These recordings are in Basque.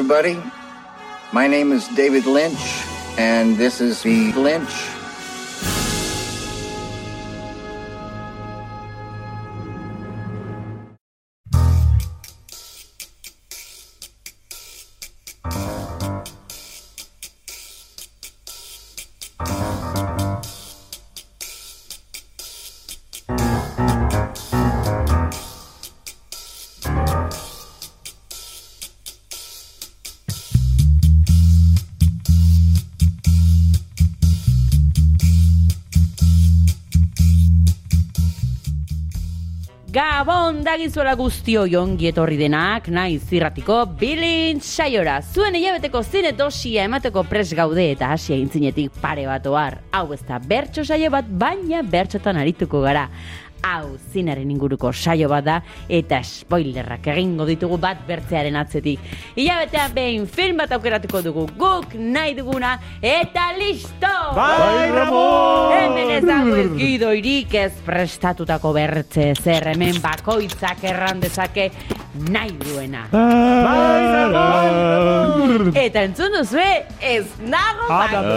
everybody. My name is David Lynch, and this is The Lynch. Gabon dagizuela guztioi ongi etorri denak, naiz irratiko Bilin saiora. Zuen hilabeteko zine dosia emateko pres gaude eta hasi aintzinetik pare bat ohar. Hau ez da bertso saio bat, baina bertsotan arituko gara. Hau zinaren inguruko saio bat da eta spoilerrak egingo ditugu bat bertzearen atzetik. Hilabetean behin film bat aukeratuko dugu guk nahi duguna eta listo! Bai, Ramon! Hemen ez dago ergidoirik ez prestatutako bertze zer hemen bakoitzak erran dezake nahi duena. Bai, Ramon! Eta entzun duzue ez nago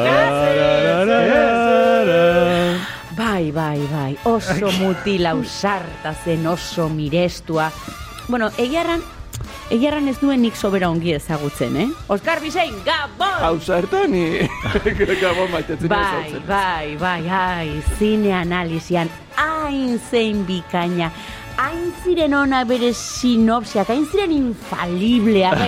Bai, oso mutila usarta zen, oso mirestua. Bueno, egiarran ez nuen nik sobera ongi ezagutzen, Oskar Bisein, Gabon! Ausartani! Gabon maitetzen Bai, zine analizian hain zein bikaina, hain ziren ona bere sinopsiak, hain ziren infalibleak,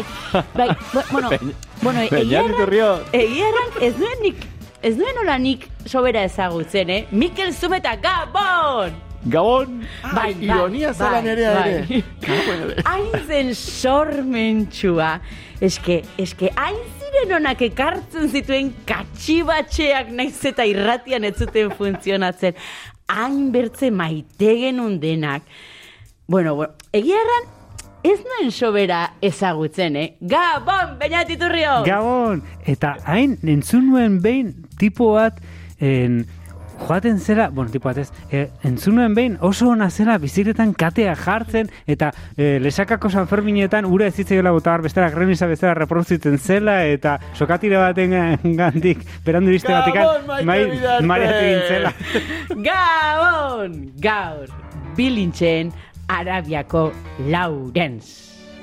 egiarran ez nuen hola nik sobera ezagutzen, Mikel Zumeta, Gabon! Gabon! Ironia zalan ere. Hain zen sormentxua. Eske, hain ziren honak ekartzen zituen katxibatxeak naiz eta irratian ez zuten funtzionatzen. Hain bertze maite genuen denak. Bueno, egiarran ez nuen sobera ezagutzen, Gabon, Beñat Iturrio! Gabon! Eta hain entzun nuen behin tipo bat joaten zela, tipo bat ez, entzun nuen behin oso ona zela bizikletan katea jartzen eta lesakako San Ferminetan ura ez zitzaiola botar bestela gremisa bezala reproduzitzen zela eta sokatire baten gandik berandu iriste batikan mareatu egin zela. Gabon! Gaur, Bilintzen Arabiako Laurens.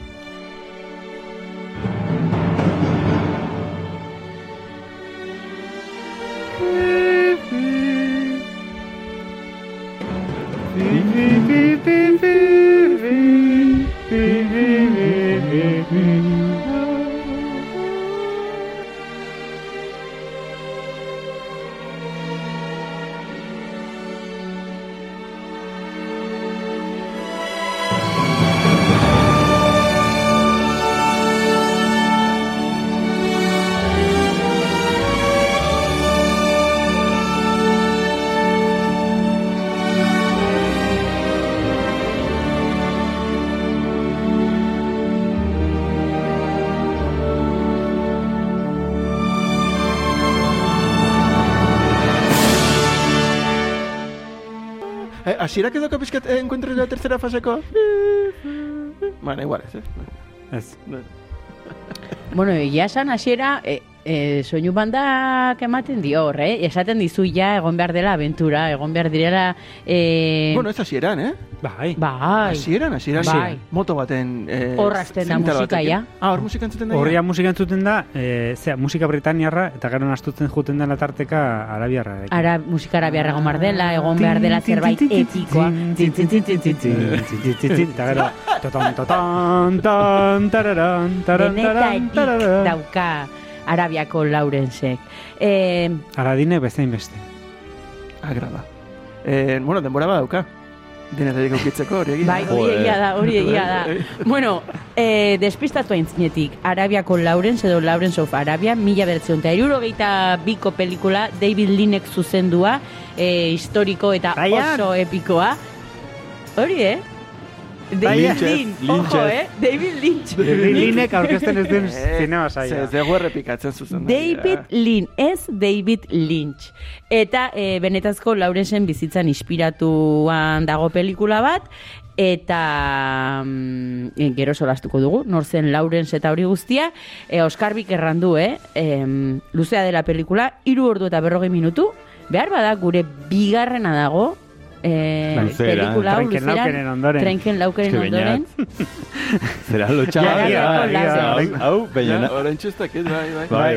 ¿Asierak edo kapizkat encuentro la tercera faseko? Bueno, igual, Ez. Bueno, egia esan hasiera soinu bandak ematen dio hor, esaten dizu ja egon behar dela aventura, egon behar direla... Bueno, ez hasieran, Bai. Hasieran. Bai. Moto baten... Horra azten da musika, ja. Hor musika entzuten da? Horria musika entzuten da, musika britaniarra, eta gero astutzen juten dela tarteka arabiarra. Musika arabiarra egon behar dela, egon behar dela zerbait epikoa. Eta gero, denetatik dauka Arabiako Laurensek. Aladine bezain beste. Agrada. Bueno, denbora ba dauka. Denetatik aukitzeko hori egia. Bai, hori egia da. Bueno, despistatu aintzinetik, Arabiako Laurens edo Lawrence of Arabia, 1962ko pelikula, David Lynchek zuzendua, historiko eta oso epikoa. Hori, David Lynch, ojo, David Lynch. David Lynchek aurkezten ez duen zinema saia. Zego errepikatzen zuzen. David Lynch, ez David Lynch. Eta benetazko Lawrenceen bizitzan inspiratuan dago pelikula bat, eta gero solastuko dugu, nor zen Laurens eta hori guztia. Oskar Bik errandu, luzea dela pelikula, 3 ordu eta 40 minutu, behar bada gure bigarrena dago, pelikula hau Trenken laukeren ondoren. Zera lotxaga. Hau, beñena. Horentxe ez dakit, Bai.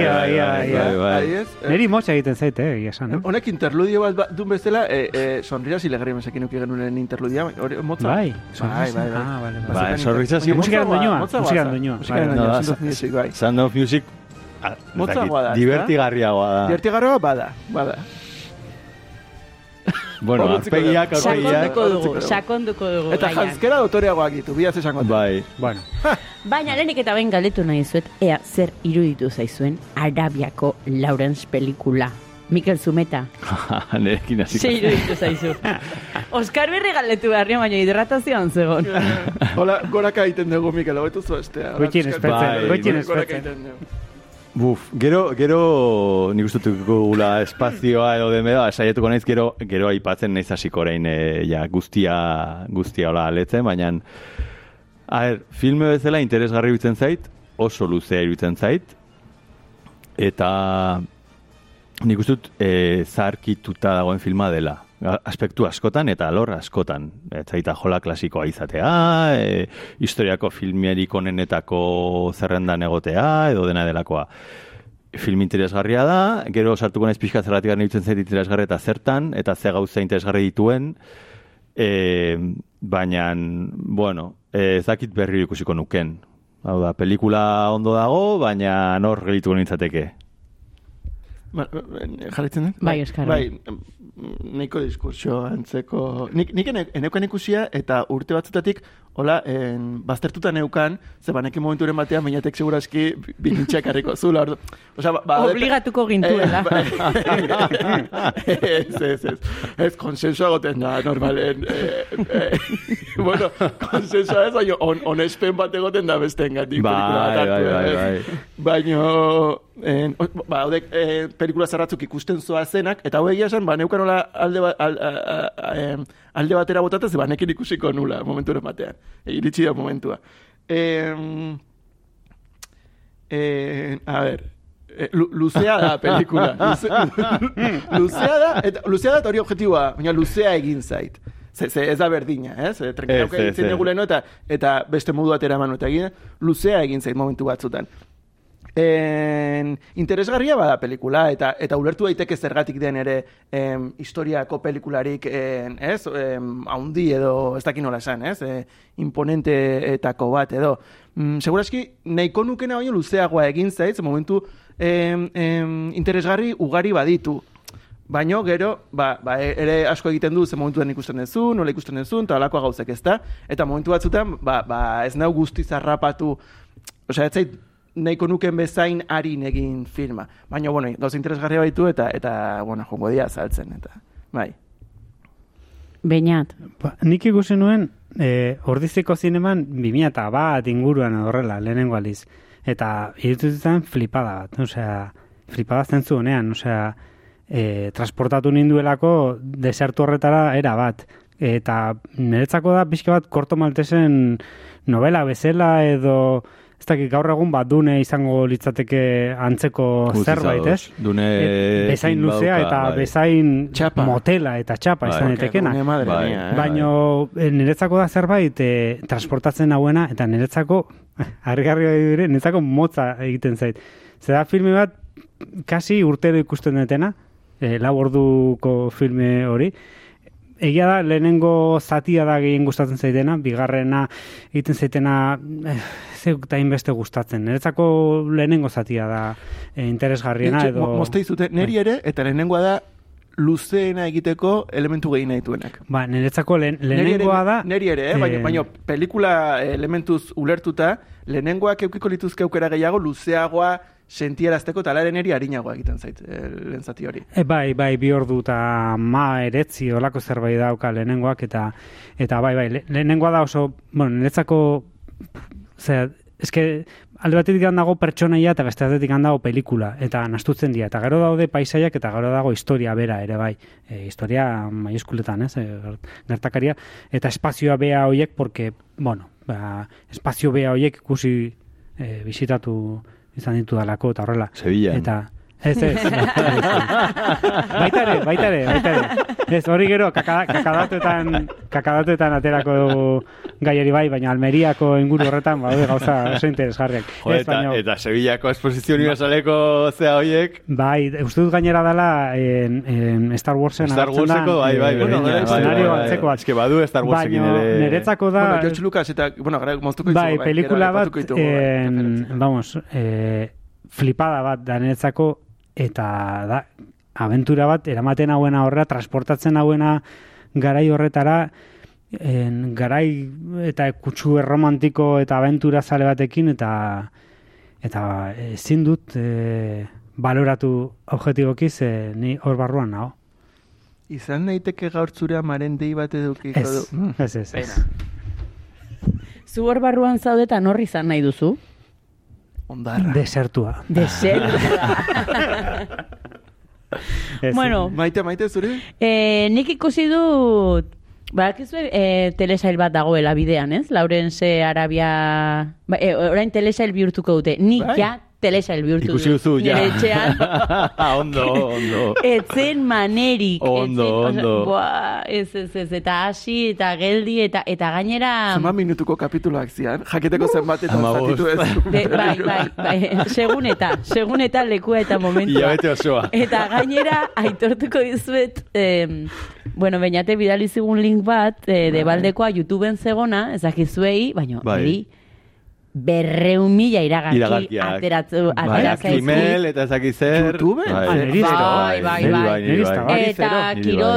Neri motxa egiten zaite, egia esan. Honek interludio bat duen bezala, sonrisas y lágrimas ekin uki genunen interludia, hori motza? Bai. Bai, sonrisas y musikan doinua. Sound of Music divertigarriagoa da. Divertigarriagoa bada. Bueno, aurpegiak. Sakonduko dugu. Eta jantzkera dotoreagoak ditu, biaz esango. Bai. Bueno. Baina lehenik eta behin galdetu nahi zuet, ea zer iruditu zaizuen Arabiako Laurens pelikula. Mikel Zumeta. Nerekin hasiko. Ze iruditu zaizu. Oskar Berri galdetu beharrio, baina hidratazioan zegoen. Hola, goraka egiten dugu, Mikel, hobetu zuestea. Goitien espetzen. Buf, gero nik ustutuko gula espazioa edo demeda, esaietuko naiz gero aipatzen naiz hasiko orain guztia hola aletzen, baina filme bezala interesgarri iruditzen zait, oso luzea iruditzen zait, eta nik ustut zaharkituta dagoen filma dela. Aspektu askotan eta alor askotan. Etzaita jola klasikoa izatea, historiako filmerik onenetako zerrendan egotea, edo dena delakoa. Film interesgarria da, gero sartuko naiz pixka zergatik garen iruditzen zait interesgarri eta zertan, eta ze gauza interesgarri dituen, baina, bueno, ezakit berri ikusiko nuken. Hau da, pelikula ondo dago, baina nor gelituko nintzateke. Jarritzen dut? Bai, Oskar. Bai, nahiko diskurtso antzeko. Nik eneukan ikusia eta urte batzutatik hola, baztertuta neukan, ze banekin momenturen batean, bainatek seguraski bilintxak harriko zula. Obligatuko gintuela. Ez, konsensua goten da, normalen. Bueno, konsensua ez, onespen bat egoten da besten gatik. Bai. Baina, pelikula zarratzuk ikusten zoa zenak, eta hau egia esan, neukan hola alde batera botataz, banekin ikusiko nula momenturen batean. Iritsi da momentua. A ver, luzea da pelikula. Luzea da, eta hori objektiboa, baina luzea egin zait. Ez da berdina, ez? Trenkenauka egin eguleno eta beste modu atera manu eta egin, luzea egin zait momentu batzutan. Interesgarria bada pelikula eta ulertu daiteke zergatik den ere historiako pelikularik haundi edo ez dakin nola esan, imponenteetako bat edo seguraski nahiko nukena baino luzeagoa egin zait, momentu interesgarri ugari baditu. Baina gero, ere asko egiten du ze momentuan ikusten duzu, nola ikusten duzu, eta alakoa gauzek ezta. Eta momentu batzutan, ez nau guztiz harrapatu, osea, ez zait nahiko nuken bezain harin egin filma. Baina, bueno, gauza interesgarria baitu eta bueno, jongo dia saltzen, eta, bai. Beñat. Nik ikusi nuen, Ordiziko zineman 2001 inguruan horrela, lehenengo aliz. Eta irutuzetan flipada bat, osea, flipada zentzu honean, osea, transportatu ninduelako desertu horretara era bat. Eta niretzako da pixka bat Korto Maltesen novela bezala edo ez dakit gaur egun bat dune izango litzateke antzeko zerbait, ez? Dune bezain luzea eta bezain txapa. Motela eta txapa izan daitekenak. Baina niretzako da zerbait transportatzen hauena eta niretzako harrigarria dire, niretzako motza egiten zait. Zer da filme bat kasi urtero ikusten detena, 4 orduko filme hori. Egia da, lehenengo zatia da gehien gustatzen zaitena, bigarrena egiten zaitena eta inbeste gustatzen. Niretzako lehenengo zatia da interesgarriena edo... Mozte izute, neri ere, eta lehenengoa da luzeena egiteko elementu gehien dituenak. Ba, niretzako lehenengoa da... Neri ere, baina pelikula elementuz ulertuta, lehenengoak eukiko lituzke aukera gehiago, luzeagoa sentiarazteko eta alaren eri harinagoa egiten zait, lehen zati hori. Bai, 2 ordu eta eretzi olako zerbait dauka lehenengoak eta bai, lehenengoa da oso, bueno, niretzako eske alde batetik dago pertsonaia eta beste batetik dago pelikula, eta nastutzen dira, eta gero daude paisaiak eta gero dago historia bera ere bai, historia maiuskuletan, gertakaria, eta espazioa bea hoiek, porque, bueno, espazio bea hoiek ikusi bisitatu izan ditu dalako, eta horrela. Sevillan. Eta, ez. Baita ere. Ez, hori gero, kakadatuetan aterako dugu gaiari bai, baina Almeriako inguru horretan, gauza oso interesgarriak. Eta Sevillako esposizio universaleko zea hoiek. Bai, uste dut gainera dela Star Warseko, bai, eszenario antzeko bat. Ez que badu Star Warsekin ere. Baina, niretzako da... Bueno, George Lucas eta, gara, moztuko izugu. Bai, pelikula bat, flipada bat da niretzako, eta da, aventura bat, eramaten hauena horrela, transportatzen hauena garai horretara, garai eta kutsu erromantiko eta aventura zale batekin, eta ezin dut baloratu objetibokiz, ni hor barruan nago. Izan daiteke gaur zure amaren dei bat edukiko du. Ez. Zu hor barruan zaudetan horri izan nahi duzu? Ondarra. Desertua. Bueno. Maite zure? Nik ikusi dut, bakizue, telesail bat dagoela bidean, ez? Laurence Arabia, orain telesail bihurtuko dute. Nik ja telesail bihurtu dut. Ikusi duzu, ja. Nire etxean. Ondo. Etzen manerik. Ondo. Ez. Eta hasi, eta geldi, eta gainera... Zema minutuko kapituloak zian, jaketeko zenbatetan zatitu ez. Bai. Segun eta lekua eta momentua. Iabete osoa. Eta gainera, aitortuko dizuet, bainate bidali zigun link bat, debaldekoa YouTubeen zegona, ezakizuei, baina, hori... 200.000 iragarki ateratzen Kimel eta ezakizer YouTube? Bai. Eta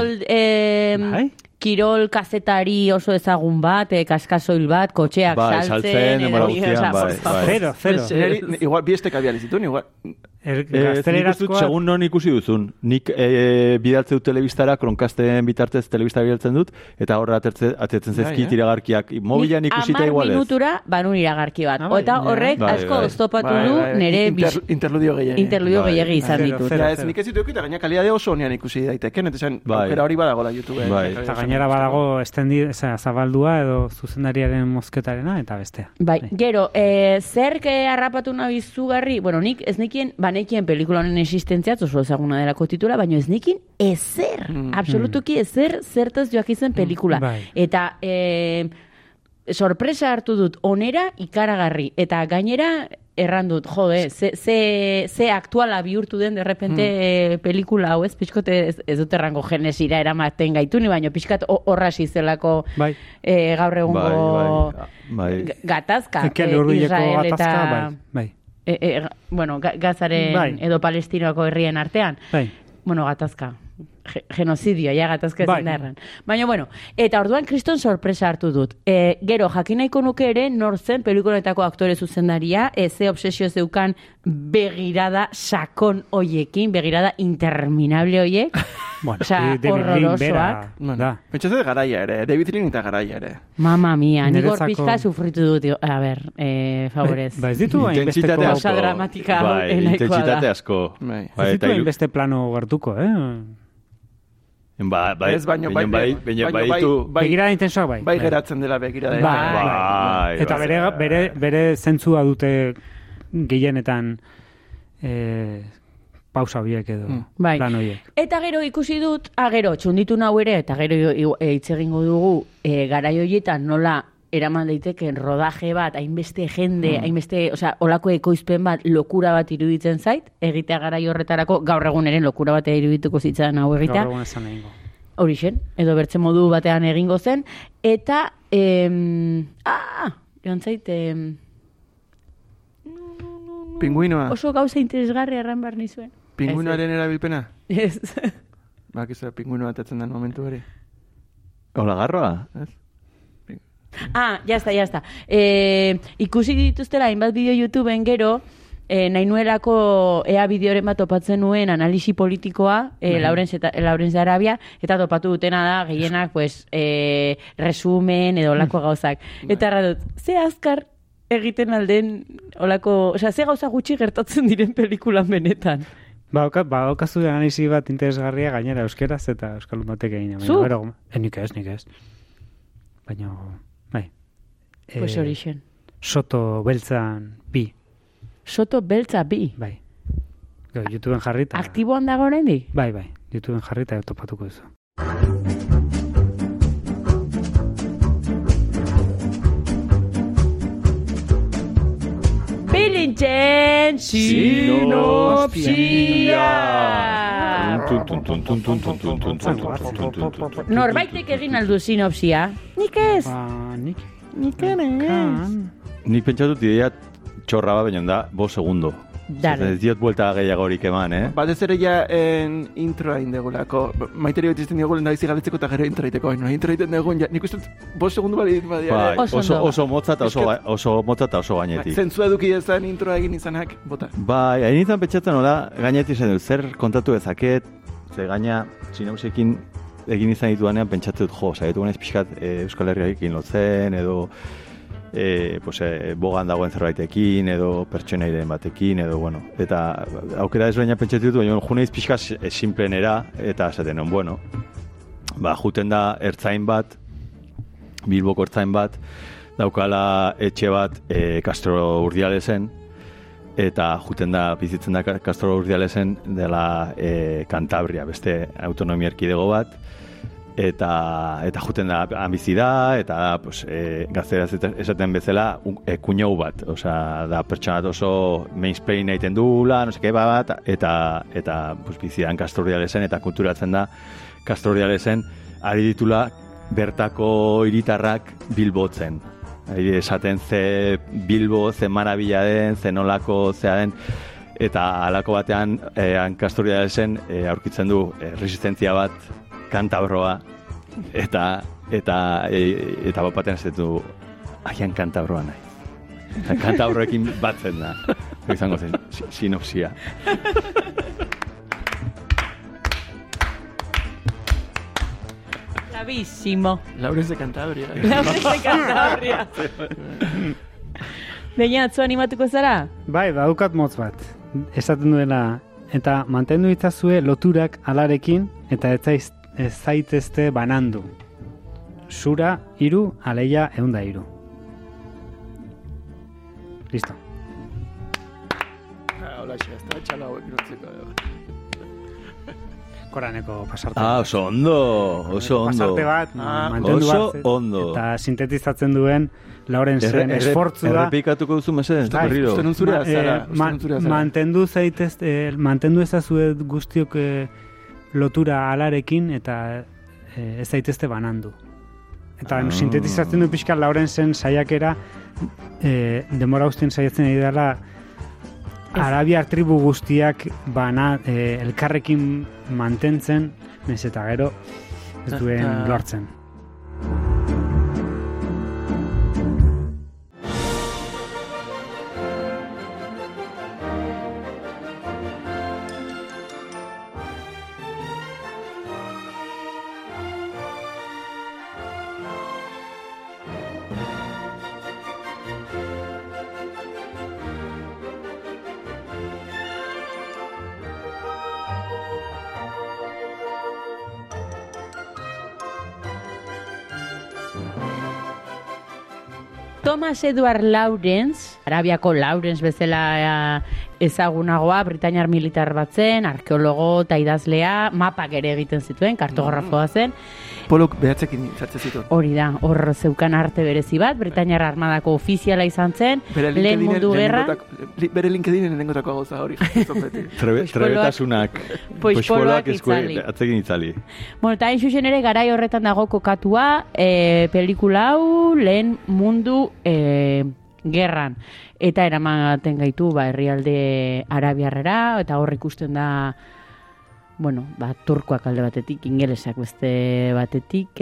Kirol kazetari oso ezagun bat, kaskasoil bat, kotxeak saltzen. Zero. Igual, biestek abializitun, igual. Segun non ikusi duzun. Nik bidaltzeu telebistara, kronkasten bitartez telebista bidaltzen dut, eta horra atetzen zezkit iragarkiak. Mobilan ikusita igual ez. 10 minutura banun iragarki bat. Eta horrek asko oztopatu du nire interludio gehiagi izan ditut. Nik ez dituko eta gaina kalidade oso onean ikusi daiteken, eta zen aukera hori badagola YouTube. Eta gainera badago zabaldua edo zuzendariaren mozketarena eta bestea. Bai, gero, zer harrapatu nahi zugarri, nik ez nekien, banekien pelikula honen existentziat, oso ezaguna delako titula, baina ez nekin ezer, absolutuki ezer, zertaz joak izan pelikula. Eta sorpresa hartu dut, onera ikaragarri, eta gainera errandut, ze aktuala bihurtu den derrepente pelikula hau ez, pixkote ez dut errango genesira eramaten gaitu, ni baino pixkat horrasi zelako gaur egungo gatazka, Israel eta... Gazaren edo Palestinako herrien artean. Gatazka. Genozidioa, gatazka ezin da erran. Baina, eta orduan kriston sorpresa hartu dut. Gero, jakin nahiko nuke ere, nor zen pelikuletako aktore zuzendaria, ze obsesio zeukan begirada sakon hoiekin, begirada interminable hoiek. Horrorosoak. Pentsatzen garaia ere, David Lynch eta garaia ere. Mama mia, nik hor pixka sufritu dut, a ber, favorez. Ba, ez ditu hainbesteko... Osa dramatika nahikoa da. Intentsitate asko. Ez ditu hainbeste plano gertuko, Ez baino, begirada intensoak bai. Bai geratzen dela begirada. Bai. Eta bere zentzua dute gehienetan pausa horiek edo plan horiek. Eta gero ikusi dut, gero txunditu nau ere, eta gero hitz egingo dugu garai horietan nola eraman daiteken rodaje bat, hainbeste jende, hainbeste, olako ekoizpen bat, lokura bat iruditzen zait, egitea garai horretarako, gaur egun ere lokura bat irudituko zitzaren hau egitea. Gaur egun esan egingo. Horixen, edo bertze modu batean egingo zen, eta, joan zait, Pinguinoa. Oso gauza interesgarri erran behar nizuen. Pinguinoaren erabilpena? Ez. Bakizera pinguinoa atatzen den momentu hori. Hola, garroa? Ez? Jazta. Ikusi dituztela hainbat bideo YouTubeen gero, nahi nuelako ea bideoren bat topatzen nuen analisi politikoa, Laurence Arabia, eta topatu dutena da, gehienak, resumen edo lako gauzak. Eta erradut, ze azkar egiten alden olako, osea, ze gauza gutxi gertatzen diren pelikulan benetan. Baukazu analisi bat interesgarria gainera euskeraz eta euskal batek egin. Zu? Nik ez. Baina, bai. Pues horixen. Soto beltzan bi. Soto beltza bi. Bai. YouTubeen jarrita. Aktiboan dago oraindik? Bai. YouTubeen jarrita topatuko duzu. Bilintzen sinopsia! Norbaitek egin aldu sinopsia? Nik ez. Nik ere ez. Nik pentsatut ideia txorra baina da, 5 segundo. Dale. Ez diot buelta gehiagorik eman, Batez ere ja introa indegulako. Maiteri bat izten diogu nahi zigaletzeko eta gero intro iteko. Intro iten dugun, nik uste 5 segundu bali dit badia. Bai, oso motza eta oso gainetik. Zentzua eduki ezan introa egin izanak, bota. Bai, hain izan pentsatzen hola, gainetik zen dut, zer kontatu ezaket, ze gaina sinopsiekin egin izan dituanean pentsatzen dut, saietu ganez pixkat Euskal Herriarekin lotzen, edo bogan dagoen zerbaitekin, edo pertsonairen batekin, edo, bueno, eta aukera desberdina pentsatu dut, baina juneiz pixka simplenera, eta esaten, juten da ertzain bat, Bilboko ertzain bat, daukala etxe bat Castro Urdialesen, eta juten da, bizitzen da Castro Urdialesen dela Kantabria, beste autonomia erkidego bat, eta juten da bizi da, eta gazteraz esaten bezala kuñau bat, da pertsonat oso mainsplain egiten dula, no seke bat, eta bizi da Castro Urdialesen, eta kulturatzen da Castro Urdialesen, ari ditula bertako hiritarrak bilbotzen. Esaten ze Bilbo, ze marabila den, ze nolako zea den, eta halako batean Castro Urdialesen aurkitzen du resistentzia bat, kantabroa, eta batean ez du agian kantabroa nahi. Kantabroekin batzen da. Izango zen, sinopsia. Bravísimo. Laurens de Cantabria. Baina, atzo animatuko zara? Bai, daukat motz bat. Esaten duela, eta mantendu itzazue loturak alarekin, eta ez zaitezte banandu. Sura, 3, aleia, 103. Listo. Hola, ez da txala hauek irotzeko. Koraneko pasarte. Oso ondo. Pasarte bat, mantendu bat. Oso ondo. Eta sintetizatzen duen Laurenzen esfortzua. Errepikatuko duzu mesedez, berriro. Mantendu ezazue guztiok lotura alarekin eta ez zaitezte banandu. Eta sintetizatzen du pixka Laurenzen saiakera demora guztien saiatzen ari dela arabiar tribu guztiak elkarrekin mantentzen, nez eta gero ez duen lortzen. Thomas Edward Lawrence, Arabiako Lawrence bezala ezagunagoa, Britainiar militar bat zen, arkeologo eta idazlea, mapak ere egiten zituen, kartografoa zen. Polok behatzekin sartzen zituen. Hori da, hor zeukan arte berezi bat, Britainiar armadako ofiziala izan zen, lehen mundu gerra. Bere LinkedInen lehenengotako gauza hori. Trebetasunak, poixpoloak atzekin itzali. Bueno, eta hain zuzen ere garai horretan dago kokatua, pelikula hau lehen mundu gerran. Eta eramaten gaitu herrialde arabiarrera, eta hor ikusten da turkoak alde batetik, ingelesak beste batetik,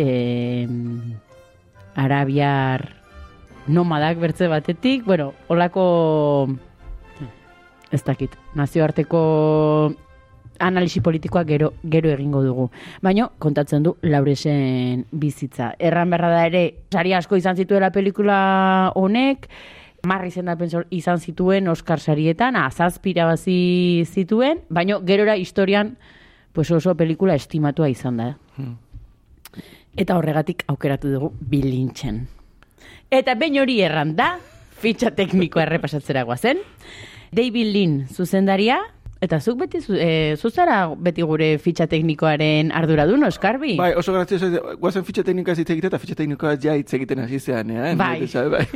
arabiar nomadak bertze batetik, holako ez dakit, nazioarteko analisi politikoa gero egingo dugu. Baina kontatzen du Laurenzen bizitza. Erran berra da ere, sari asko izan zituela pelikula honek, Marri izendapen izan zituen Oscar sarietan, 7 irabazi zituen, baina gerora historian pues oso pelikula estimatua izan da. Eta horregatik aukeratu dugu Bill Lynchen. Eta behin hori erranda, fitxa teknikoa errepasatzera guazen. David Lynch zuzendaria, eta zuk beti, zuzara beti gure fitxa teknikoaren arduradun, Oskarbi? Bai, oso grazioso, guazen fitxa teknikoa hitz egiten, eta fitxa teknikoa ja hitz egiten hasi zean, Bai.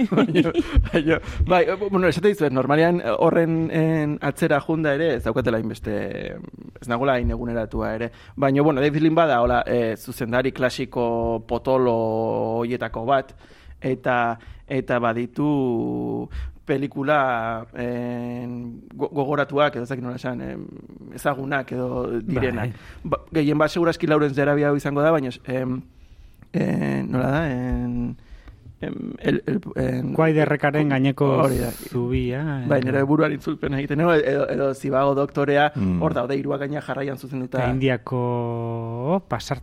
Bai, bueno, esate dizuet, normalean horren atzera junda ere, ez daukatela inbeste, ez nagola hain eguneratua ere. Baina, bueno, David Lynch bada, hola, zuzendari klasiko potolo hoietako bat, eta baditu pelikula gogoratuak, edo ezakit nola esan, ezagunak edo direnak. Gehien bat seguraski Lawrence de Arabia izango da, baina nola da, Kuaiderrekaren gaineko zubia. Bai, nire buruan itzulpen egiten, edo Zibago doktorea, hor daude hiruak gaina jarraian zuzenduta. Indiako pasartea.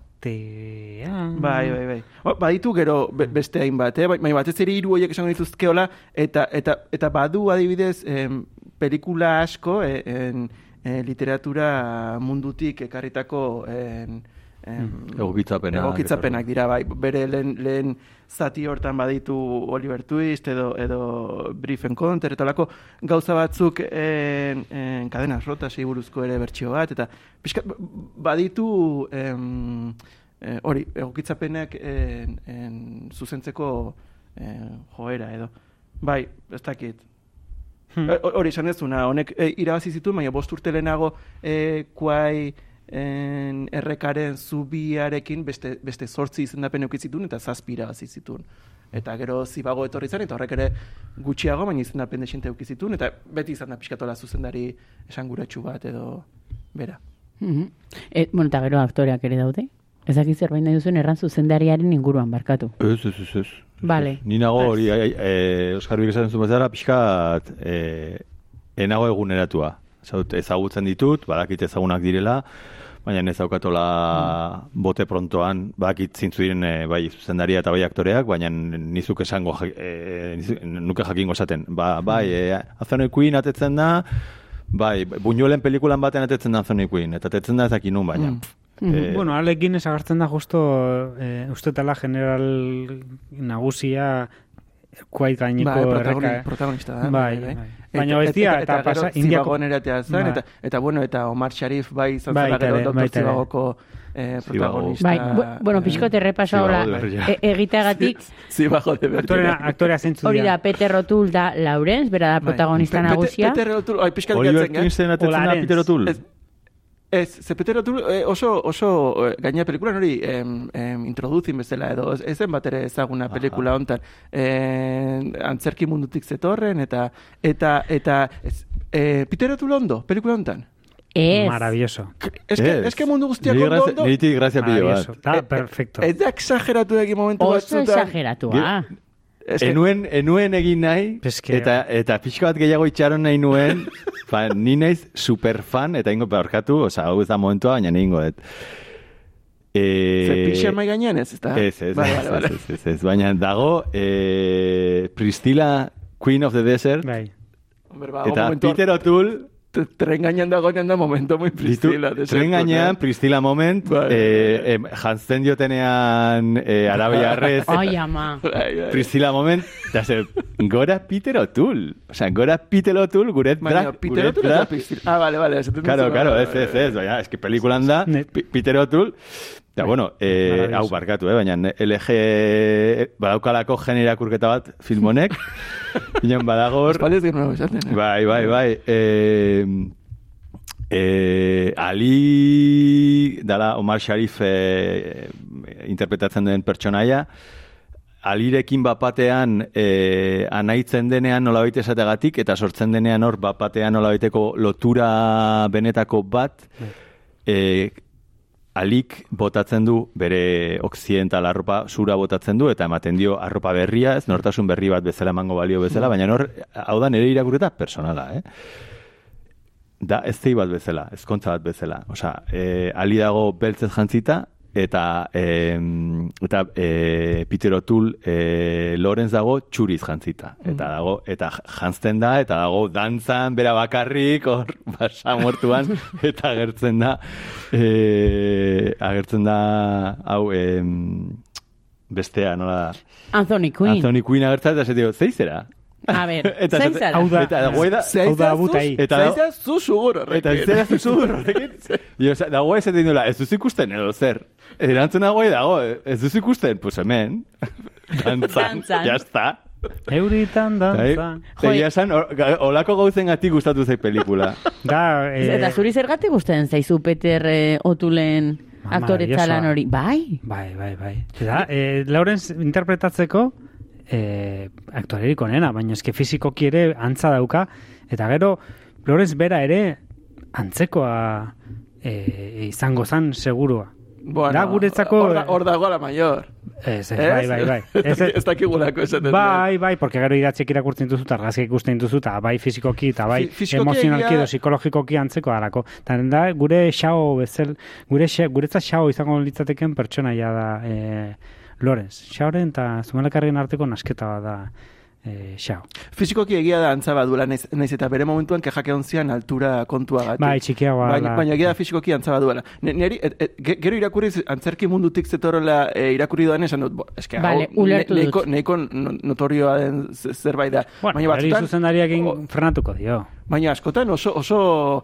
Bai. Baditu gero beste hainbat, baina batez ere hiru horiek esango dituzkeola, eta badu adibidez pelikula asko literatura mundutik ekarritako egokitzapenak dira, bai. Bere lehen zati hortan baditu Oliver Twist edo Brief Encounter eta lako gauza batzuk Cadenas Rotas buruzko ere bertsio bat, eta pixkat baditu hori egokitzapenak zuzentzeko joera edo. Bai, ez dakit. Hori esan dezuna, honek irabazi zituen, baina 5 urte lehenago kuai errekaren zubiarekin beste 8 izendapen eduki zituen eta 7 irabazi zituen. Eta gero Zibago etorri zen, eta horrek ere gutxiago, baina izendapen desente eduki zituen, eta beti izan da pixkatola zuzendari esanguratsu bat edo bera. Bueno, eta gero aktoreak ere daude? Ezakit zerbait nahi duzuen erran zuzendariaren inguruan barkatu. Ez. Vale. Ni nago hori, Oskar Bik esaten zuen bezala, pixkat enago eguneratua. Ezagutzen ditut, badakit ezagunak direla, baina ez daukatola bote prontoan, badakit zintzu diren bai zuzendaria eta bai aktoreak, baina nizuk esango, nuke jakingo esaten. Bai, Anthony Quinn atetzen da, bai, Buñuelen pelikulan baten atetzen da Anthony Quinn, eta atetzen da ezakin nun, baina. Bueno, alekin esagartzen da justo ustetala general nagusia kuait gaineko protagonista da. Bai. Baina bestia eta pasa Indiako neratea zen, eta Omar Sharif bai izan zela gero Dr. Zibagoko protagonista. Bai, bueno, pixkote errepasa hola egiteagatik. Zibago de Bergerac. Aktorea zentzu hori da, Peter O'Toole da Lawrence, bera da protagonista nagusia. Peter O'Toole, pixkat Oliver gatzen, Twisten atetzen da Peter O'Toole. Ez, Peter O'Toole oso gaina pelikulan hori introduzin bezala edo, ezen bat ere ezaguna pelikula hontan. Antzerki mundutik zetorren, eta Peter O'Toole ondo, pelikula hontan. Ez. Maravilloso. Ez que mundu guztiak ondo. Niritik grazia pilo bat. Está perfecto. Ez da exageratu egin momentu batzutan. Oso exageratua. Enuen egin nahi, eta pixka bat gehiago itxaron nahi nuen, ni naiz superfan, eta ingo beharkatu, hau ez da momentua, baina ingo, Pixan mai gainean ez, ezta? Ez, baina dago Priscilla, Queen of the Desert, eta Peter O'Toole, tren gainean dagoenean da momento muy Priscilla. Tren gainean, Priscilla moment, jantzen diotenean arabiarrez. Ai, ama. Priscilla moment, eta gora Peter O'Toole. Osa, gora Peter O'Toole, guret drag. Peter O'Toole eta Priscilla. Vale. Claro, ez, baina, ez que pelikulan da, Peter O'Toole, eta, bueno, hau barkatu, baina LG badaukalako generakurketa bat filmonek, ginen badagor... Espaldez genuen esaten. Bai. Ali, dala Omar Sharif interpretatzen duen pertsonaia, Alirekin bapatean anaitzen denean nolabait esategatik, eta sortzen denean hor bapatean nolabaiteko lotura benetako bat, Alik botatzen du bere occidental arropa zura botatzen du eta ematen dio arropa berria, ez nortasun berri bat bezala emango balio bezala, baina hau da nire irakurketa personala, Da ez zei bat bezala, ezkontza bat bezala. Osa, Ali dago beltzez jantzita, eta Peter O'Toole Lorenz dago txuriz jantzita. Eta jantzten da, eta dago dantzan, bera bakarrik, hor, basamortuan, eta agertzen da, hau, bestea, nola? Anthony Quinn. Anthony Quinn agertzen, eta zetio, zeizera? A ver, zeizera? Zeizera zu sugur horrekin. Eta zu sugur horrekin. Dago ez etin dula, ez duz ikusten edo zer. Erantzuna dago, ez duz ikusten, pues hemen. Dantzan, jazta. Euritan dantzan. Egia esan, olako gauzen gatik gustatu zait pelikula. Eta zuri zergatik gustatzen zaizu Peter O'Tooleen aktoretza lan hori? Bai? Bai. Eta, Laurens interpretatzeko aktorerik onena, baina eske fizikoki ere antza dauka, eta gero Laurens bera ere antzekoa izango zan segurua. Bueno, da guretzako hor dago la mayor. Bai. Ez dakigulako esaten. Bai, porque gero idatziek irakurtzen duzu, argazki ikusten duzu, eta bai fizikoki, eta bai emozionalki edo psikologikoki antzeko alako. Eta da, gure xao bezel, guretzat xao izango litzateken pertsonaia da Lorenz. Xaoren eta Zumalakarrien arteko nasketa bat da xao. Fizikoki egia da antza badula, naiz eta bere momentuan kexak egon zian altura kontua gati. Bai, txikiagoa da. Baina egia da fizikoki antza baduela. Neri, gero irakurriz, antzerki mundutik zetorrela irakurri doan esan dut, eske, neiko notorioa den zerbait da. Bueno, neri zuzendariak frenatuko dio. Baina askotan oso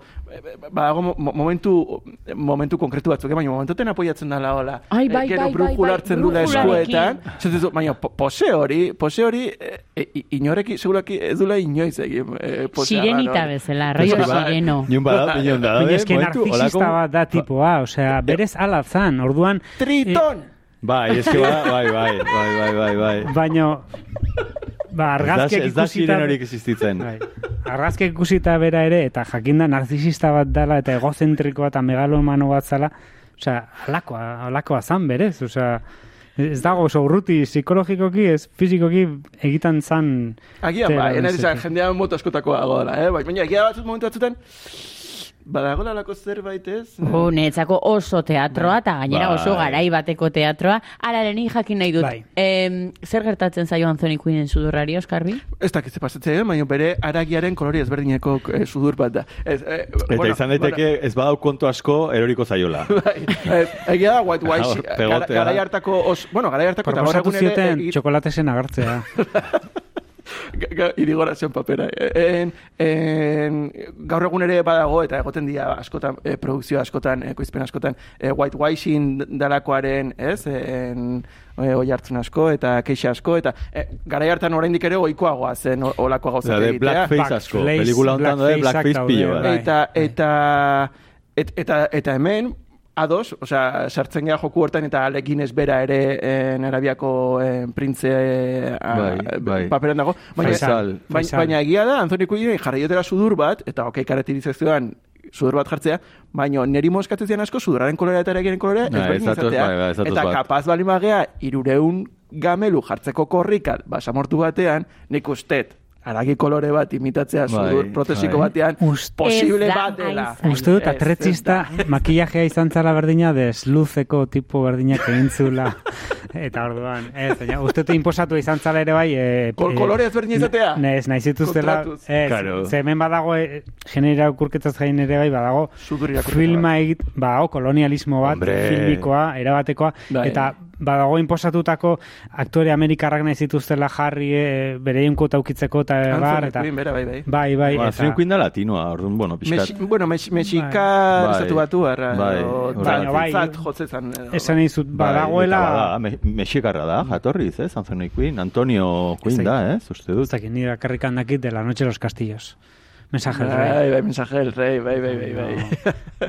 momentu konkretu batzuk, baina momentoten apoiatzen dela hola. Gero brújula hartzen dula eskuetan. Baina pose hori inoreki, seguraki ez dula inoiz egin. Sirenita bezala, rollo sireno. Nion bada. Baina eski narcisista bat da tipoa, osea, berez alazan, orduan... Triton! Bai, eski bai. Baina... argazkiak ez da sirenorik existitzen. Argazkiak ikusita bera ere, eta jakinda narzisista bat dela, eta egozentrikoa eta megalomano bat zala, osea, alakoa zan berez, osea, ez dago oso urruti psikologikoki, ez fizikoki egiten zan... Agian bai, enari jendean moto askotakoa dagoela, baina egia batzut momentu batzutan, badago lalako zerbait ez? Netzako oso teatroa, eta gainera oso garai bateko teatroa. Arareni jakin nahi dut. Zer gertatzen zaio Anthony Quinnen sudurrari, Oskarbi? Ez dakitze pasatzen, baina bere haragiaren kolori ezberdineko sudur bat da. Eta izan daiteke ez badau kontu asko eroriko zaiola. Egia da whitewash. Garai hartako... Garai hartako... Proposatu zioten txokolatesen agartzea. Irigorazioan papera. Gaur egun ere badago, eta egoten dira askotan, produkzio askotan, ekoizpen askotan, whitewashing dalakoaren, ez? Oi hartzun asko, eta keixa asko, eta garai hartan oraindik ere ohikoagoa zen olakoa gauzak egitea. Blackface asko, pelikula hontan da, blackface pillo. Eta hemen, ados, osea, sartzen gara joku hortan eta Alekin ez bera ere Arabiako printze paperan dago. Baina egia da, Anthony Quinn jarraiotera sudur bat, eta karakterizazioan sudur bat jartzea, baina neri moskatzen zian asko sudurraren kolorea eta eragiren kolorea ezberdin izatea. Eta kapaz bali magea 300 gamelu jartzeko korrikan, basamortu batean, nik ustet, aragi kolore bat imitatzea sudur protesiko batean, posible bat dela. Uste dut, atretzista makillajea izan zala berdina desluzeko tipo berdinak egintzula. Eta orduan, uste dut inposatu izan zala ere bai... Kolore ezberdin izatea? Ez, nahi zituztela. Hemen badago, genera okurketzaz gain ere bai, badago filma egit, badago kolonialismo bat, filmikoa, erabatekoa, eta badago inposatutako aktore amerikarrak nahi zituztela jarri bereien kuota ukitzeko eta bar, eta... Bai. Anthony Quinn da latinoa, orduan, bueno, pixkat... Mexika estatu batu, esan izut, badagoela... Mexikarra da, jatorriz, ez, Anthony Quinn, Antonio Quinn da, ez, uste dut. Ez dakit, nire karrikan dakit de La Noche de los Castillos. Mensaje del Rey. Bai, Mensaje del Rey, bai.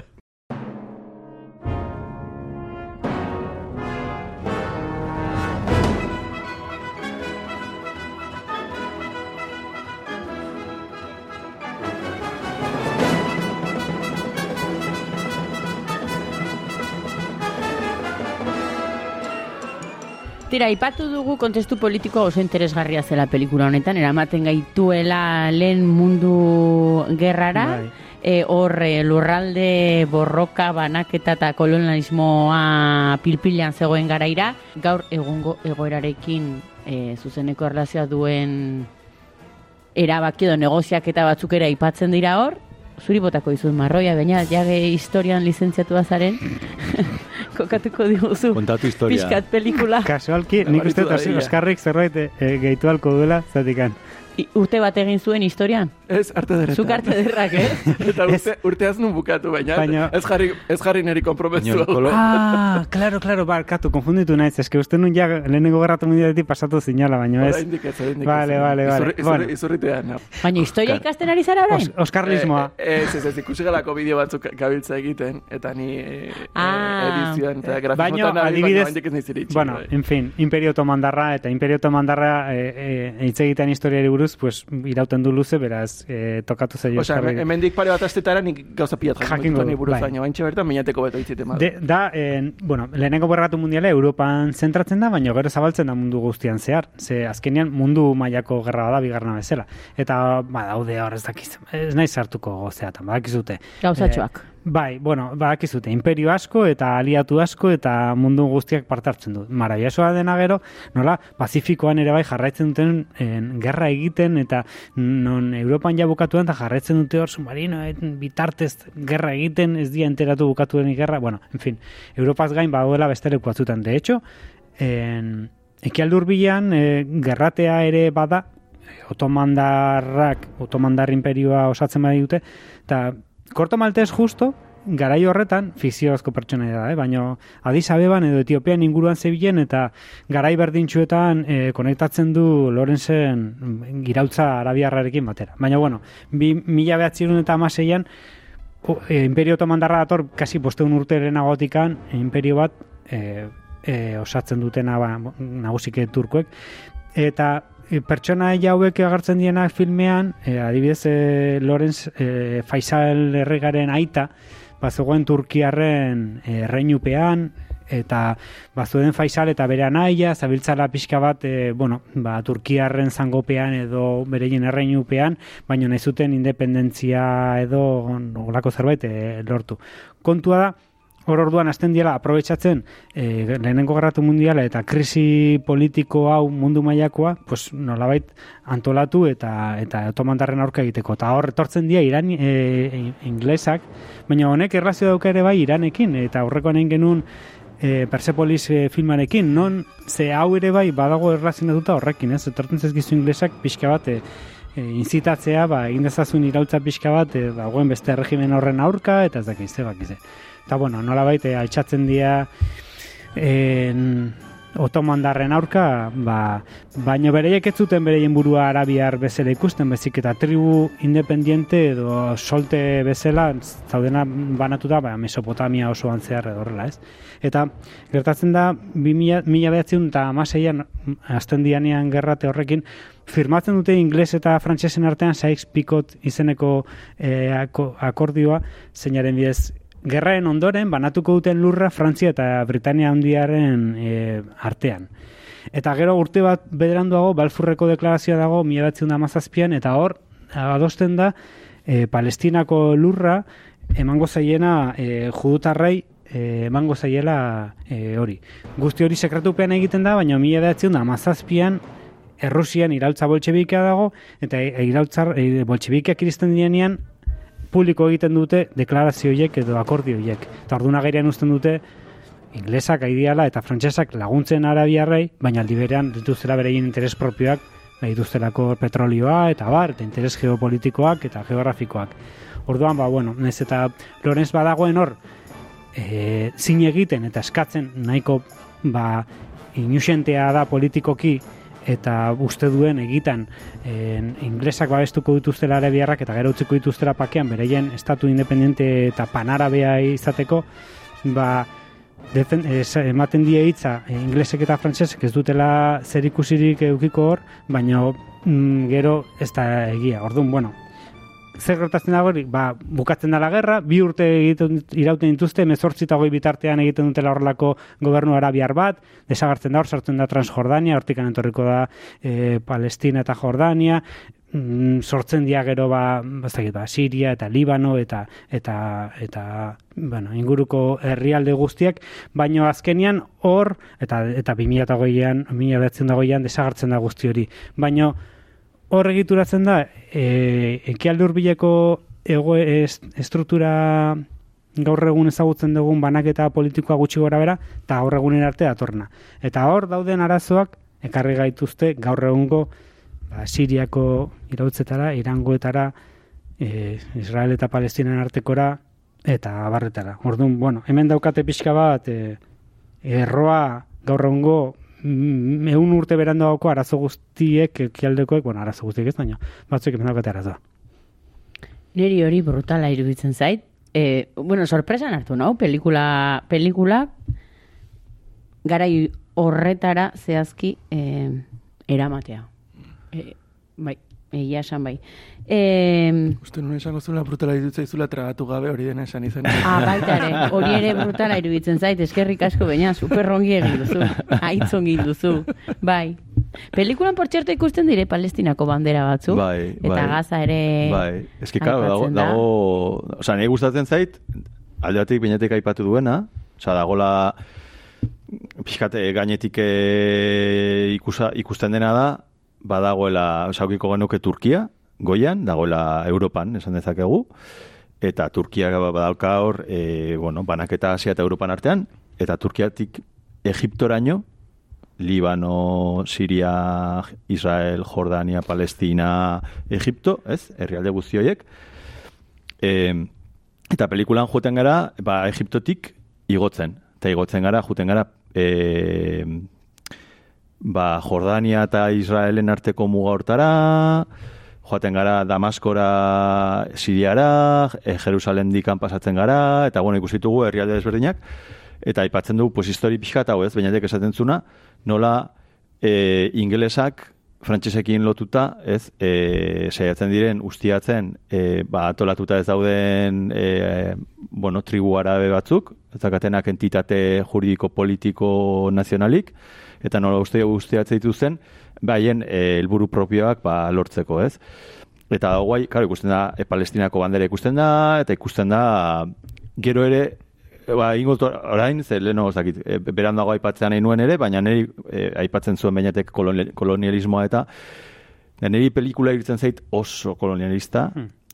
Tira, ipatu dugu kontestu politikoa oso interesgarria zela pelikula honetan, eramaten gaituela lehen mundu gerrara, hor lurralde borroka, banaketa eta kolonialismoa pilpilean zegoen garaira, gaur egungo egoerarekin zuzeneko erlazioa duen erabaki edo negoziaketa batzuk ere aipatzen dira hor. Zuri botako dizut marroia, baina jage historian lizentziatua zaren, kokatuko diguzu. Kontatu historia. Pixkat pelikula. Kasualki, nik uste Oskarrik zerbait gehitu alko duela, zatikan. Urte bat egin zuen historian? Ez, arte derretan. Zuk arte derrak, Eta urteaz nun bukatu, baina ez jarri niri kompromezu. Claro, barkatu, konfunditu naiz, eske uste nun ja lehenengo gerratu mundialetik pasatu zinala, baina ez. Oraindik ez. Vale. Izurritean. Baina historia ikasten ari zara orain? Oskarlismoa. Ez, ikusi galako bideo batzuk gabiltza egiten, eta ni edizioan eta grafikotan oraindik ez niziritxi. Bueno, en fin, Imperio Otomandarra eta Imperio Otomandarra hitz egiten historiari buruz, pues irauten du luze, beraz, tokatu zaio. Osea, hemendik pare bat astetara nik gauza piat jakingo ni buruz, baina baintxe bertan minateko beto hitzite mal. Bueno, lehenengo Gerratu Mundiala Europan zentratzen da, baina gero zabaltzen da mundu guztian zehar. Ze azkenean mundu mailako gerra da bigarna bezala. Eta daude hor ez dakiz. Ez naiz sartuko gozeatan, badakizute. Gauzatxoak. Bai, bueno, badakizute, imperio asko eta aliatu asko eta mundu guztiak parte hartzen du. Marabiasoa dena gero, nola, Pazifikoan ere bai jarraitzen duten gerra egiten eta non Europan ja bukatuan eta jarraitzen dute hor submarinoen bitartez gerra egiten, ez dia enteratu bukatu denik gerra, bueno, en fin, Europaz gain baduela beste leku batzutan. De hecho, ekialde hurbilean gerratea ere bada, Otomandar imperioa osatzen badute, eta Corto Maltez justo, garai horretan, fikziozko pertsonaia da, baina Addis Abeban edo Etiopian inguruan zebilen eta garai berdintxuetan konektatzen du Lorenzen irautza arabiarrarekin batera. Baina, bueno, 1916an Imperio Otomandarra dator, kasi 500 urteren agotikan, imperio bat osatzen dutena nagusike turkoek, eta pertsona hauek agertzen dienak filmean, adibidez Lorenz Faisal erregaren aita, bazegoen Turkiarren reinupean, eta bazuen Faisal eta bere anaia, zabiltzala pixka bat, Turkiarren zangopean edo bereien erreinupean, baina nahi zuten independentzia edo olako zerbait lortu. Kontua da, hor orduan hasten diela aprobetxatzen lehenengo Gerratu Mundiala eta krisi politiko hau mundu mailakoa, pues nolabait antolatu eta otomandarren aurka egiteko. Eta hor etortzen dira inglesak, baina honek erlazio dauka ere bai Iranekin, eta aurrekoan egin genuen Persepolis filmarekin, non ze hau ere bai badago erlazionatuta horrekin, ez? Etortzen zezgizu inglesak pixka bat inzitatzea, egin dezazun iraultza pixka bat, dagoen beste regimen horren aurka, eta ez dakiz, bakize. Eta, bueno, nolabait, altxatzen dira otomandarren aurka, baino bereiek ez zuten bereien burua arabiar bezala ikusten, bezik eta tribu independiente edo solte bezala zaudena banatuta, Mesopotamia osoan zehar edorrela, ez? Eta gertatzen da, 1916an hasten dianean gerrate horrekin, firmatzen dute ingles eta frantsesen artean Sykes-Picot izeneko akordioa, zeinaren bidez, gerraen ondoren banatuko duten lurra Frantzia eta Britania Handiaren artean. Eta gero urte bat bederanduago, Balfourreko deklarazioa dago 1917an, eta hor adosten da Palestinako lurra emango zaiena judutarrei emango zaiela hori. Guzti hori sekretupean egiten da, baina 1917an Errusian iraultza boltxebikea dago, eta boltxebikeak iristen dienean publiko egiten dute deklarazio horiek edo akordio horiek. Eta orduna gairean uzten dute inglesak aidiala eta frantsesak laguntzen arabiarrei, baina aldi berean dituztela bereien interes propioak, dituztelako petrolioa eta eta interes geopolitikoak eta geografikoak. Orduan, naiz eta Lorenz badagoen hor zin egiten eta eskatzen nahiko inusentea da politikoki eta uste duen egitan inglesak babestuko dituztela arabiarrak eta gero utziko dituztela pakean bereien estatu independente eta panarabea izateko, ematen die hitza inglesek eta frantsesek ez dutela zer ikusirik edukiko hor, baina gero ez da egia. Orduan, zer gertatzen dago, bukatzen da la gerra, 2 urte irauten dituzte, 18 eta 20 bitartean egiten dutela horrelako gobernu arabiar bat, desagertzen da hor, sartzen da Transjordania, hortikan entorriko da Palestina eta Jordania, sortzen dira gero Siria eta Libano eta bueno, inguruko herrialde guztiak, baino azkenian hor eta 1920an desagertzen da guzti hori. Baino hor egituratzen da ekialde hurbileko estruktura gaur egun ezagutzen dugun banaketa politikoa gutxi gora bera, eta gaur egunen arte datorna. Eta hor dauden arazoak ekarri gaituzte gaur egungo Siriako irautzetara, Irangoetara, Israel eta Palestinan artekora, eta abarretara. Orduan, bueno, hemen daukate pixka bat, erroa gaur egungo 100 urte beranduagoko arazo guztiek, ekialdekoek, bueno, arazo guztiek ez, baina batzuk hemen daukate arazoa. Neri hori brutala iruditzen zait. Bueno, sorpresan hartu, no? Pelikula garai horretara zehazki eramatea. Bai, egia esan bai. Uste nuen esango zula brutala iruditzen zaizula tragatu gabe hori dena esan izan. Baitare, hori ere brutala iruditzen zait, eskerrik asko baina, superrongi egin duzu, aitzongi duzu, bai. Pelikulan, por txerto, ikusten dire Palestinako bandera batzu, eta Gaza ere eski, claro, dago, oza, nahi gustatzen zait, alde batik binetik aipatu duena, oza, dagola pixkate gainetik ikusten dena da, badagoela, saukiko genuke Turkia, goian, dagoela Europan, esan dezakegu, eta Turkia badauka hor, bueno, banaketa Asia eta Europan artean, eta Turkiatik Egiptoraino, Libano, Siria, Israel, Jordania, Palestina, Egipto, ez? Herrialde guzti horiek. Eta pelikulan joten gara, Egiptotik igotzen. Eta igotzen gara, joten gara, Jordania eta Israelen arteko muga hortara, joaten gara Damaskora, Siriara, Jerusalendikan pasatzen gara, eta bueno, ikusitugu herrialde desberdinak, eta aipatzen dugu, pues, histori pixka eta hau ez, bainatek esaten zuna, nola ingelesak frantsesekin lotuta, ez, saiatzen diren ustiatzen, atolatuta ez dauden bueno, tribu arabe batzuk, ez dakatenak entitate juridiko politiko nazionalik, eta nola ustiatzen dituzten, haien helburu propioak lortzeko, ez? Eta guai, claro, ikusten da, Palestinako bandera ikusten da, eta ikusten da, gero ere, orain, ze leheno, berandago aipatzean nahi nuen ere, baina niri aipatzen zuen bainatek kolonialismoa eta niri pelikula iritzen zait oso kolonialista,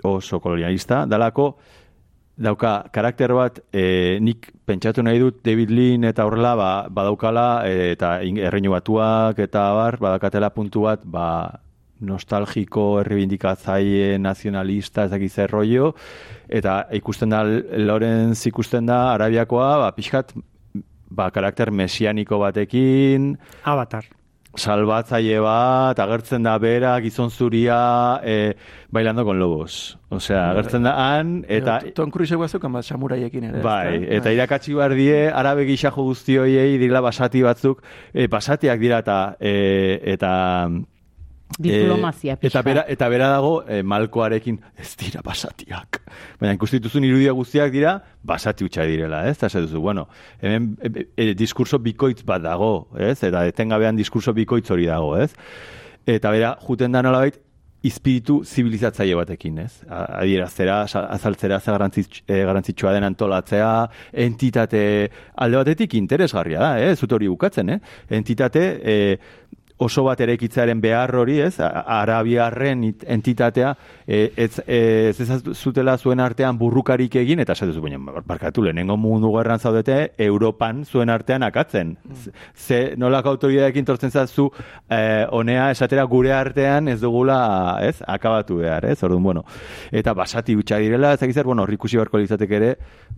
dalako dauka karakter bat, nik pentsatu nahi dut David Lean eta horrela badaukala, eta Erreinu Batuak eta badakatela puntu bat, nostalgiko, errebindikatzaile, nazionalista, ez dakiz rollo, eta ikusten da, Lorenz ikusten da, Arabiakoa, pixkat, karakter mesianiko batekin, Avatar. Salbatzaile bat, agertzen da bera, gizon zuria, bailando con lobos. Osea, agertzen da han, eta... Tom Cruise guazukan bat samuraiekin ere. Bai, eta irakatsi behar die, arabe gixajo guzti hoiei, direla basati batzuk, basatiak dira eta diplomazia pixka. Eta bera dago Malkoarekin ez dira basatiak. Baina ikustituzun irudia guztiak dira basati utxa direla, ez? Eta duzu, bueno, hemen diskurso bikoitz bat dago, ez? Eta etengabean diskurso bikoitz hori dago, ez? Eta bera, juten da nolabait, izpiritu zibilizatzaile batekin, ez? Adieraztera, azaltzera ze garrantzitsua den antolatzea, entitate alde batetik interesgarria da, ez? Zut hori bukatzen, entitate oso bat eraikitzearen behar hori, ez? Arabiarren entitatea ez zutela zuen artean burrukarik egin, eta esatezu, baina barkatu, lehenengo mundu gerran zaudete, Europan zuen artean akatzen. Ze nolako autoridadekin tortzen zazu honea esatera gure artean ez dugula, ez? Akabatu behar, ez? Orduan, bueno, eta basati utxa direla, ez dakizar, bueno, horrikusi barko lizatek ere,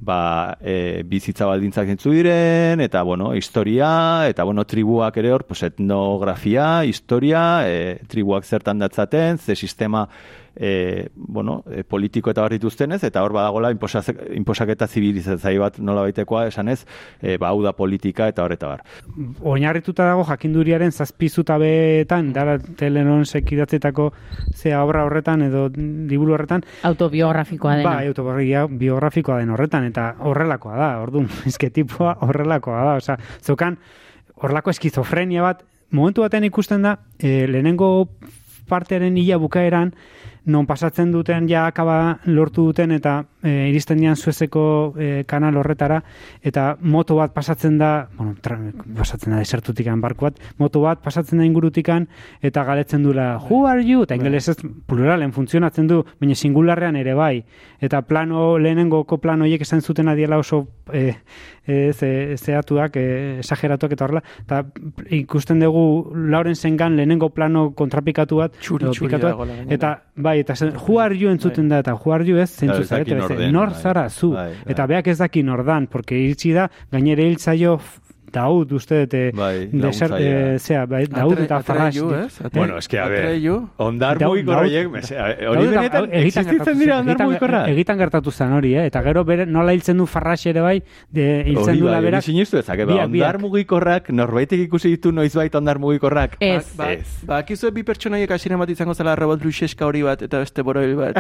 bizitza baldintzak zintzu diren, eta, bueno, historia, eta, bueno, tribuak ere hor, pues, etnografia, historia, tribuak zertan datzaten, ze sistema politiko eta hor dituztenez, eta hor badagola inposaketa zibilizatzaile bat nola baitekoa esanez, hau da politika eta hor eta bar. Oinarrituta dago jakinduriaren 7 zutabeetan, dara Telenon sekidatzetako zea obra horretan edo liburu horretan. Autobiografikoa dena. Bai, autobiografikoa den horretan, eta horrelakoa da, orduan, eske tipua horrelakoa da, osea, zeukan horrelako eskizofrenia bat, momentu batean ikusten da, lehenengo partearen ia bukaeran, non pasatzen duten ja akaba lortu duten eta iristen dian Suezeko kanal horretara eta moto bat pasatzen da, pasatzen da desertutikan barku bat, moto bat pasatzen da ingurutikan eta galetzen duela who are you? Eta ingelesez pluralen funtzionatzen du, baina singularrean ere bai. Eta lehenengoko plano horiek esan zuten adiela oso zeatuak, esageratuak eta horrela, eta ikusten dugu Lawrencengan lehenengo plano kontrapikatu bat, eta bai, eta who are you entzuten da, eta who are you ez, zentzu zarete, nor zara zu, eta beak ez daki nordan, porque iritsi da, gainere hiltzaio Daud, uste, Daud eta Farrash. Bueno, es que, a ver, ondar mugikorra horiek, hori benetan, existitzen dira ondar mugikorra. Egitan gertatu zen hori, eta gero nola hiltzen du Farrash ere bai, hiltzen duela berak. Hori sinistu ezak, ondar mugikorrak, norbaitek ikusi ditu noizbait ondar mugikorrak. Ez. Akizu bi pertsonaiek hasieran bat izango zela robot luxeska hori bat, eta beste boroil bat.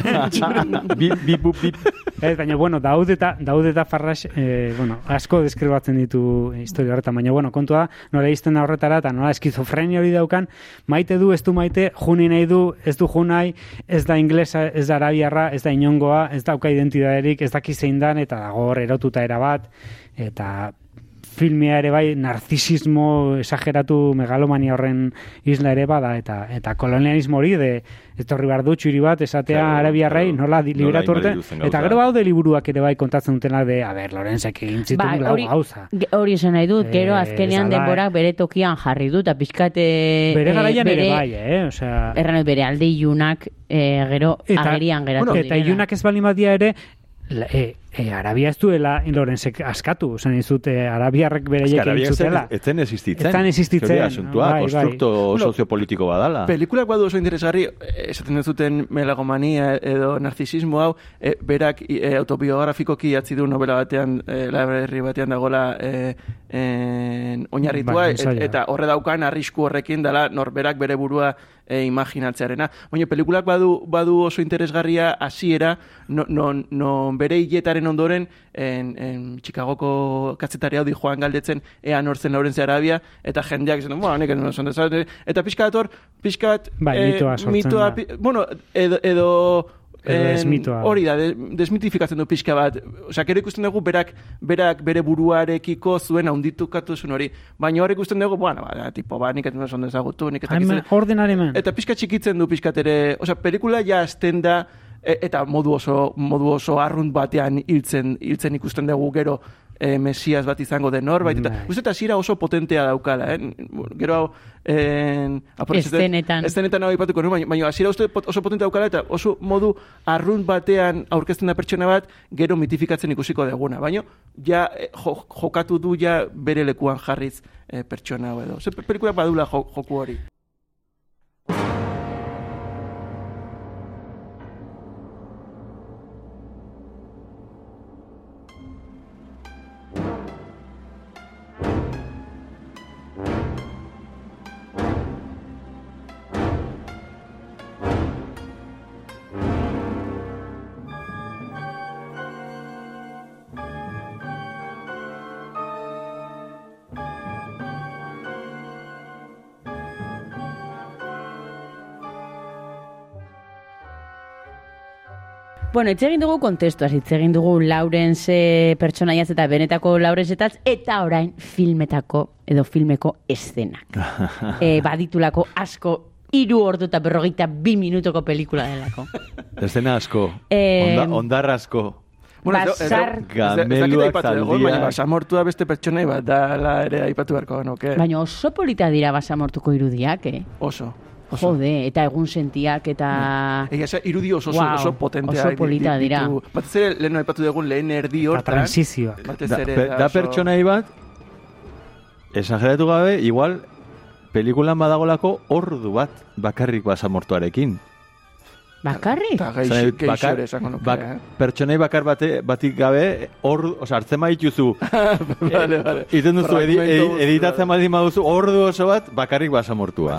Bip. Baina, bueno, Daud eta Farrash, asko deskribatzen ditu historia horretan, baina, kontua da, nola izten da horretara, eta nola eskizofrenia hori daukan, maite du, ez du maite, juni nahi du, ez du junai, ez da inglesa, ez da arabiarra, ez da inongoa, ez dauka identidaderik, ez daki zein dan, eta dago hor erotuta erabat, eta filmea ere bai, narzisismo exageratu megalomania horren isla ere bada, eta kolonialismo hori, etorri behar du txuri bat, esatea arabiarrei, nola liberatu horretan, eta gero baude liburuak ere bai kontatzen dutena de, Lorenzek egin zituen lau gauza. Hori esan nahi dut, gero azkenean denborak bere tokian jarri dut, eta pixkate... Bere garaian ere bai, Erran bere alde ilunak gero agerian geratu direla. Eta ilunak ez balin badia ere, Arabia ez duela Lorenzek askatu, esan izut, Arabiarrek bereiek egin zutela. Ez zen existitzen. Konstrukto soziopolitiko badala. Pelikulak badu oso interesgarri, esaten duzuten melagomania edo narzisismo hau, berak autobiografikoki idatzi du novela batean, library batean dagoela oinarritua, eta horre daukan arrisku horrekin dela norberak bere burua imaginatzearena. Baina pelikulak badu oso interesgarria hasiera, non bere hiletaren ondoren Chicagoko kazetari hau di Joan galdetzen ea nortzen Laurence Arabia, eta jendeak zen, nik ez son desate, eta pixka bat mitoa, edo hori da, desmitifikatzen du pixka bat. Osea, gero ikusten dugu berak bere buruarekiko zuen haunditukatuzun hori. Baina hor ikusten dugu, nik ez son dezagutu, nik ez dakitzen. Eta pixka txikitzen du pixkat ere, osea, pelikula ja azten da, eta modu oso arrunt batean hiltzen ikusten dugu gero Mesias bat izango den norbait, eta uste eta hasiera oso potentea daukala, gero hau estenetan hau ipatuko, baina hasiera uste oso potentea daukala, eta oso modu arrunt batean aurkezten da pertsona bat, gero mitifikatzen ikusiko deguna, baina ja jokatu du ja bere lekuan jarriz pertsona hau edo. Pelikulak badula joku hori. Bueno, hitz egin dugu kontestuaz, hitz egin dugu Laurence pertsonaiaz eta benetako Laurenceetaz, eta orain filmeko eszenak. Baditulako asko 3 ordu eta 42 minutoko pelikula delako. Eszena asko, ondar asko. Gameluak zaldia. Basamortua beste pertsonai bat dala ere aipatu beharko genuke. Baina oso polita dira basamortuko irudiak, Oso. Jode, eta egun sentiak, eta... Irudi oso potentea. Oso polita dira. Batez ere, lehen aipatu dugun lehen erdi hortan. Transizioa. Da pertsonai bat, exageratu gabe, igual, pelikulan badagolako ordu bat bakarrik basamortuarekin. Bakarrik? Pertsonei bakar batik gabe, hartzen badituzu. Iten duzu, editatzen baduzu, ordu oso bat, bakarrik basamortua.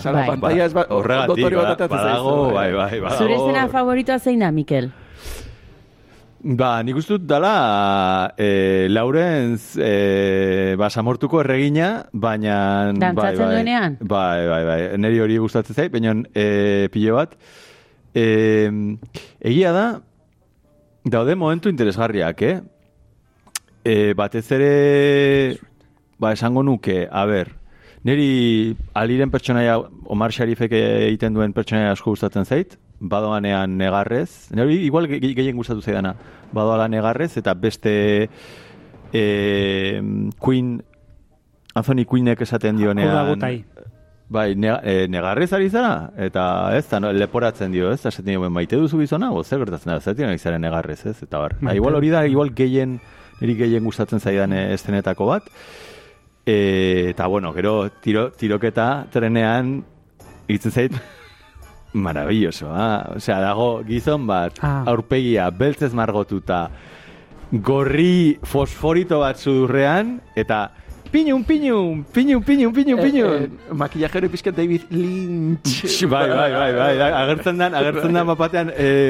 Horregatik, badago, bai. Zure escena favoritoa zein da, Mikel? Nik uste dut dala Laurens basamortuko erregina, baina... Dantzatzen duenean? Bai, neri hori gustatzen zait, baina pilo bat. Egia da, daude momentu interesgarriak, batez ere, esango nuke, neri Aliren pertsonaia, Omar Sharifek egiten duen pertsonaia asko gustatzen zait, badoanean negarrez, neri igual gehien gustatu zaidana, badoala negarrez, eta beste Anthony Quinnek esaten dionean... Bai, negarrez ari zara, eta leporatzen dio, ez? Esaten dio, maite duzu gizona, zer gertatzen da, zertien ari zara negarrez, ez? Eta igual hori da, igual niri gehien gustatzen zaidan eszenetako bat. Eta, gero tiroketa trenean itzen zait maravilloso, Osea, dago gizon bat, aurpegia, beltzez margotuta, gorri fosforito bat sudurrean, eta piñun. Makillajero pizkat David Lynch. Bai. Agertzen dan mapatean,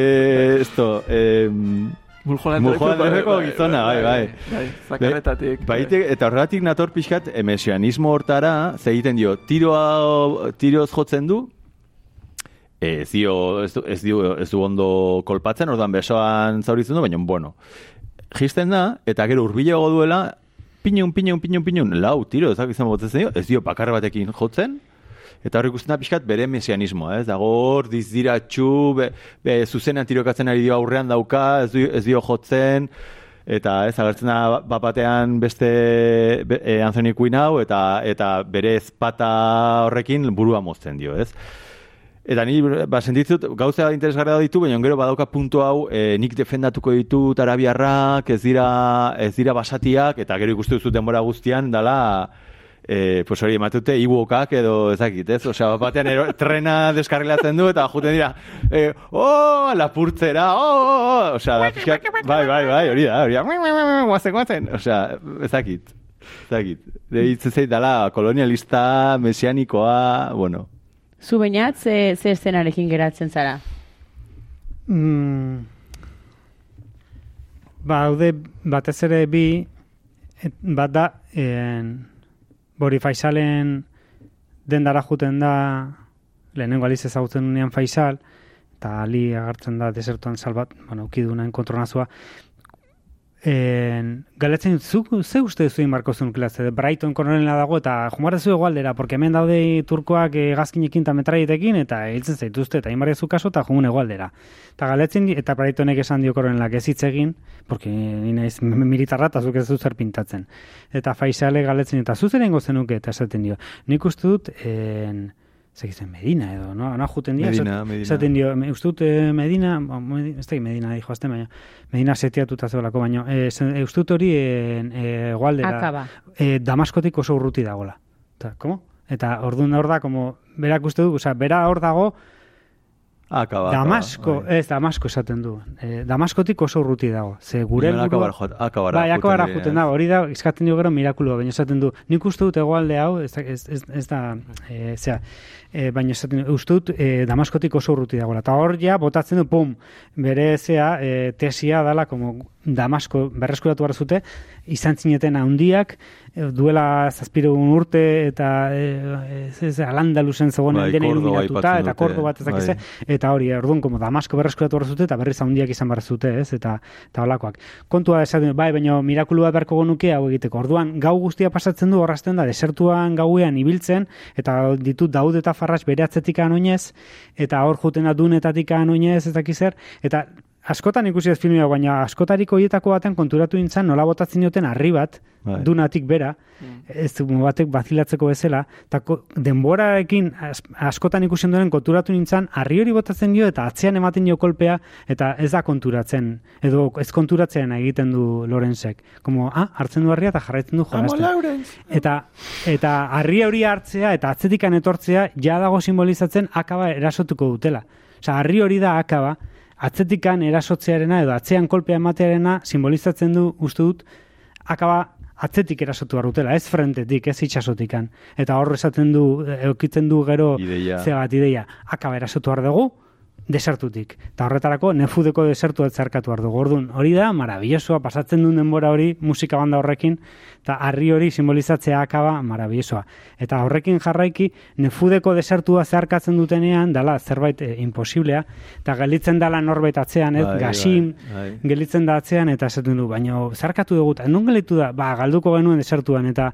Mulhollandeko gizona, bai. Zakarretatik. Eta horregatik nator pixkat mesianismo hortara, egiten dio, tiroz jotzen du, ez du ondo kolpatzen, orduan besoan zauritzen du, baina, jisten da, eta gero urbilago duela, piñun, lau tiro, izan botetzen dio, ez dio bakar batekin jotzen, eta hor ikusten da pixkat bere mesianismoa, ez? Dago hor, dizdiratxu, zuzenean tirokatzen ari dio aurrean dauka, ez dio jotzen, eta ez agertzen da bapatean beste Anthony Quinn hau, eta bere ezpata horrekin burua mozten dio, ez? Eta ni sentitzut gauza interesgarria ditu, baina gero badauka puntu hau nik defendatuko ditut arabiarrak, ez dira basatiak, eta gero ikustu duzu denbora guztian dala hori ematute ibuokak edo ezakit, ez? Osea, batean trena deskarrilatzen du eta juten dira lapurtzera, osea, da pixkak, bai, hori da, guazen, osea, ezakit. Ditzen zait dala kolonialista, mesianikoa, Zu bainat, ze eszenarekin geratzen zara? Haude, batez ere bi, bat da, Bori Faisalen dendara juten da, lehenengo aliz ezagutzen unean Faisal, eta Ali agartzen da desertuan salbat, ukiduna enkontronazua, galetzen dut, ze uste zuen barko zuen klase, Brighton koronela dago, eta jumarra zu egualdera, porque hemen daude turkoak gazkinekin eta metraietekin, eta hiltzen zaituzte, eta inbarri zu kaso, eta jumun egualdera. Eta galetzen, eta Brightonek esan dio koronelak ez hitz egin, porque nina ez militarra, eta zuk ez dut zer pintatzen. Eta Faisale galetzen, eta zuzeren gozenuke, eta esaten dio. Nik uste dut, segitzen Medina edo, no? Ana juten dia, esaten dio, uste dut Medina, ez da Medina dijo azten, baina, Medina setiatuta zeolako, baina, uste dut hori egualdera, Damaskotik oso urruti dagola. Komo? Eta orduan hor da, berak uste du, bera hor dago, Damasko esaten du. Damaskotik oso urruti dago. Ze gure helburua akabara juten dago. Hori da, eskatzen dio gero mirakulua, baina esaten du. Nik uste dut egoalde hau, ez da, baina esaten du, uste dut Damaskotik oso urruti dagoela. Eta hor ja, botatzen du, bere tesia dala, Damasko berreskuratu behar zute, izan zineten handiak, duela 7 urte, eta Al-Andalusen zegoen dena iluminatuta, eta Kordo bat ezakize, eta hori, orduan, Damasko berreskuratu behar zute, eta berriz handiak izan behar zute, ez, eta holakoak. Kontua esaten, baina mirakulua beharko genuke hau egiteko. Orduan, gau guztia pasatzen du, horrazten da, desertuan gauean ibiltzen, eta ditut Daud eta Farras bere atzetik anoinez, eta hor juten da Dunetatik anoinez, ez dakizer, eta askotan ikusi ez filmia, baina askotariko hietako baten konturatu nintzen nola botatzen dioten harri bat, Dunatik bera, ez batek bazilatzeko bezala, eta denborarekin askotan ikusten duen konturatu nintzen, harri hori botatzen dio eta atzean ematen dio kolpea, eta ez da konturatzen, edo ez konturatzean egiten du Lorenzek. Hartzen du harria eta jarraitzen du jolazten. Eta harri hori hartzea eta atzetikan etortzea ja dago simbolizatzen akaba erasotuko dutela. Osea, harri hori da akaba, atzetikan erasotzearena edo atzean kolpea ematearena simbolizatzen du, uste dut, akaba atzetik erasotu barrutela, ez frentetik, ez itxasotikan. Eta hor esaten du, eukitzen du gero ideia. Akaba erasotu behar dugu, desertutik. Eta horretarako nefudeko desertua zeharkatu behar dugu. Orduan, hori da, marabillosoa, pasatzen duen denbora hori, musika banda horrekin, eta harri hori simbolizatzea akaba, marabillosoa. Eta horrekin jarraiki, nefudeko desertua zeharkatzen dutenean, dala zerbait imposiblea, eta gelditzen dala norbait atzean, gasin, gelditzen da atzean, eta esaten du, baina zeharkatu dugu, eta non gelditu da, galduko genuen desertuan, eta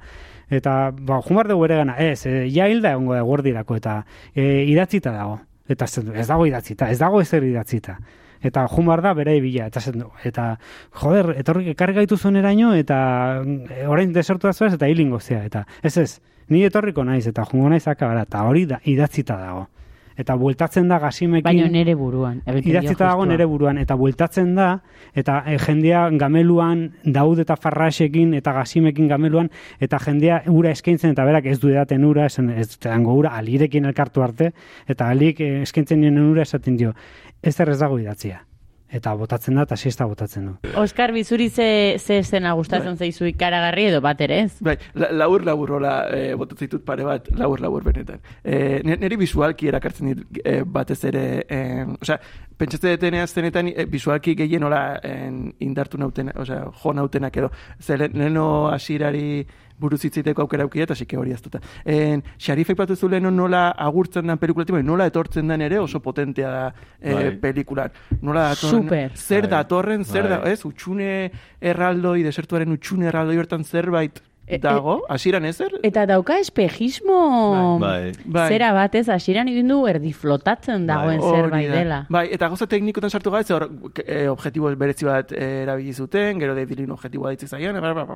jumar dugu ere gana, ja hilda egongo da guardirako, eta idatzita dago. Eta ez dago idatzita, ez dago ezer idatzita. Eta jumar da bere bila. Eta joder, etorrik ekarri gaitu zueneraino, eta orain desertu da zuez, eta hilingo zea. Eta ez, ni etorriko naiz, eta jungo naiz akabara, eta hori da, idatzita dago. Eta bueltatzen da gasimekin... Baina nere buruan. Idatzita dago nere buruan. Eta bueltatzen da, eta jendea gameluan, daud eta farraxekin, eta gasimekin gameluan, eta jendea ura eskaintzen, eta berak ez du edaten ura, ez dango ura, alirekin elkartu arte, eta alik eskaintzen nien ura esaten dio, ez dago idatzia. Eta botatzen da, eta siesta botatzen du. Oskar, bizuri ze escena gustatzen zaizu ikaragarri edo bat ere, ez? Bai, labur hola botatzen ditut pare bat, labur benetan. Neri visualki erakartzen dit batez ere, osea, pentsatzen detenean zenetan visualki gehien hola indartu nautena, osea, jo nautenak edo. Leno hasierari buruz hitziteko aukera aukia, eta sike hori aztuta. Xarifek batu zu leheno nola agurtzen den pelikulatik, nola etortzen den ere oso potentea da pelikulan. Nola datorren, zer datorren, zer da, ez? Utxune erraldoi, desertuaren utxune erraldoi hortan zerbait dago, hasieran ezer? Eta dauka espejismo zera batez, hasieran egin du erdi flotatzen dagoen zerbait dela. Bai, eta gauza teknikotan sartu gaitze, hor objektibo berezi bat erabili zuten, gero David Lynch objektiboa ditzik zaian,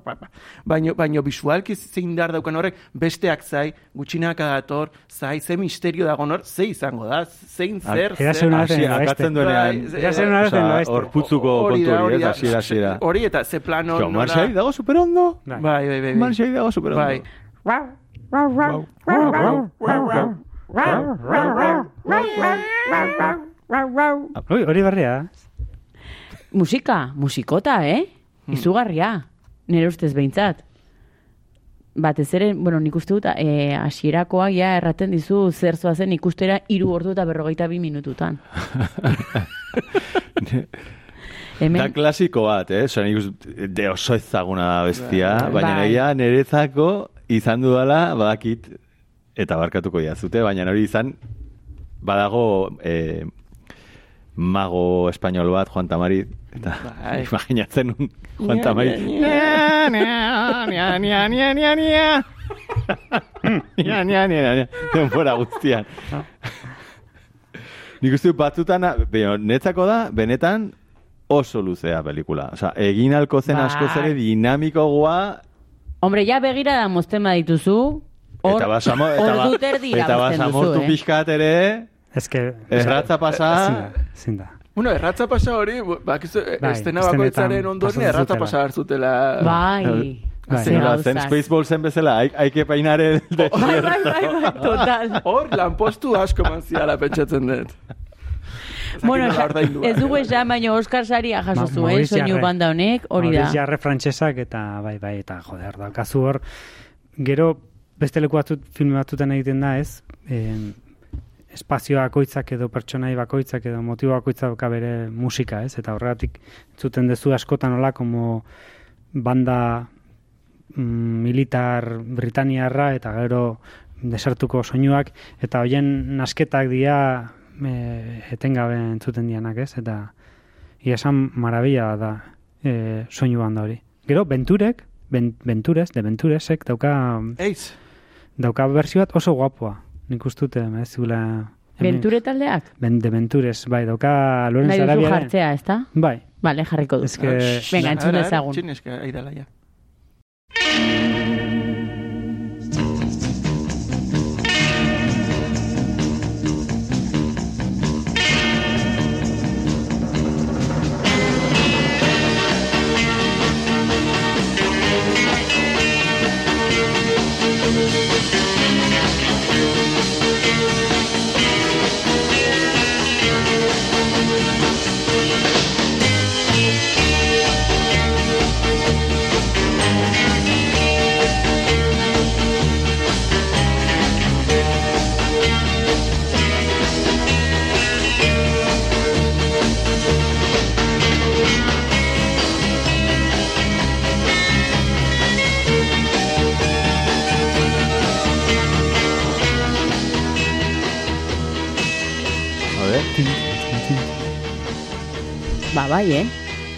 baina visualki zein dar daukan horrek, besteak zai, gutxinak dator, zai, ze misterio dago hor, ze izango da, zein zer, akatzen duenean, hor putzuko kontu hori, hasiera. Hori, eta ze plano... Marsai dago superondo. Bai. Marsai dago superondo. Bai. Hori barria. Musikota, izugarria. Nire ustez behintzat. Batez ere, nik uste dut, hasierakoa ja erraten dizu zer zoazen ikustera 3 ordu eta 42 minututan. Da klasiko bat, de oso ezaguna da bestia, baina naia nerezako izan dudala, badakit, eta barkatuko jazute, baina hori izan, badago mago espainol bat, Juan Tamariz, eta imaginatzen un Juan Tamariz. Denbora guztian. Nik uste batzutan, netzako da, benetan, oso luzea pelikula. Osa, egin alko zen asko zere dinamiko goa... Hombre, ja begira da mozten badituzu, hor dut erdi irabazten duzu, mortu pixkat ere, erratza pasa... Zinda. Bueno, erratza pasa hori, estena bakoitzaren ondoren erratza pasa hartzutela... Bai. Zen Spaceball zen bezala, haike peinar el desierto. Bai, total. Hor, lanpostu asko manziala pentsatzen dut. Bueno, ez dugu esan, baina Oskar saria jaso zuen, soinu banda honek, hori da. Maurice Jarre frantsesak, eta bai, eta joder, daukazu hor, gero beste leku batzut, filme batzutan egiten da, ez? Espazio bakoitzak edo pertsonai bakoitzak edo motibo bakoitzak dauka bere musika, ez? Eta horregatik zuten dezu askotan hola, como banda militar britaniarra, eta gero desertuko soinuak, eta hoien nasketak dira etengabe entzuten dianak, ez? Eta esan marabila da soinu banda hori. Gero, Venturesek dauka berzio bat oso guapoa. Nik ustute, zula... Venture taldeak? De Ventures, bai, dauka Lorenz Arabiaren... Nahi duzu jartzea, ez da? Bai. Bale, jarriko du. Venga, entzun ezagun. Txineska, aidala, ja. Ba, bai,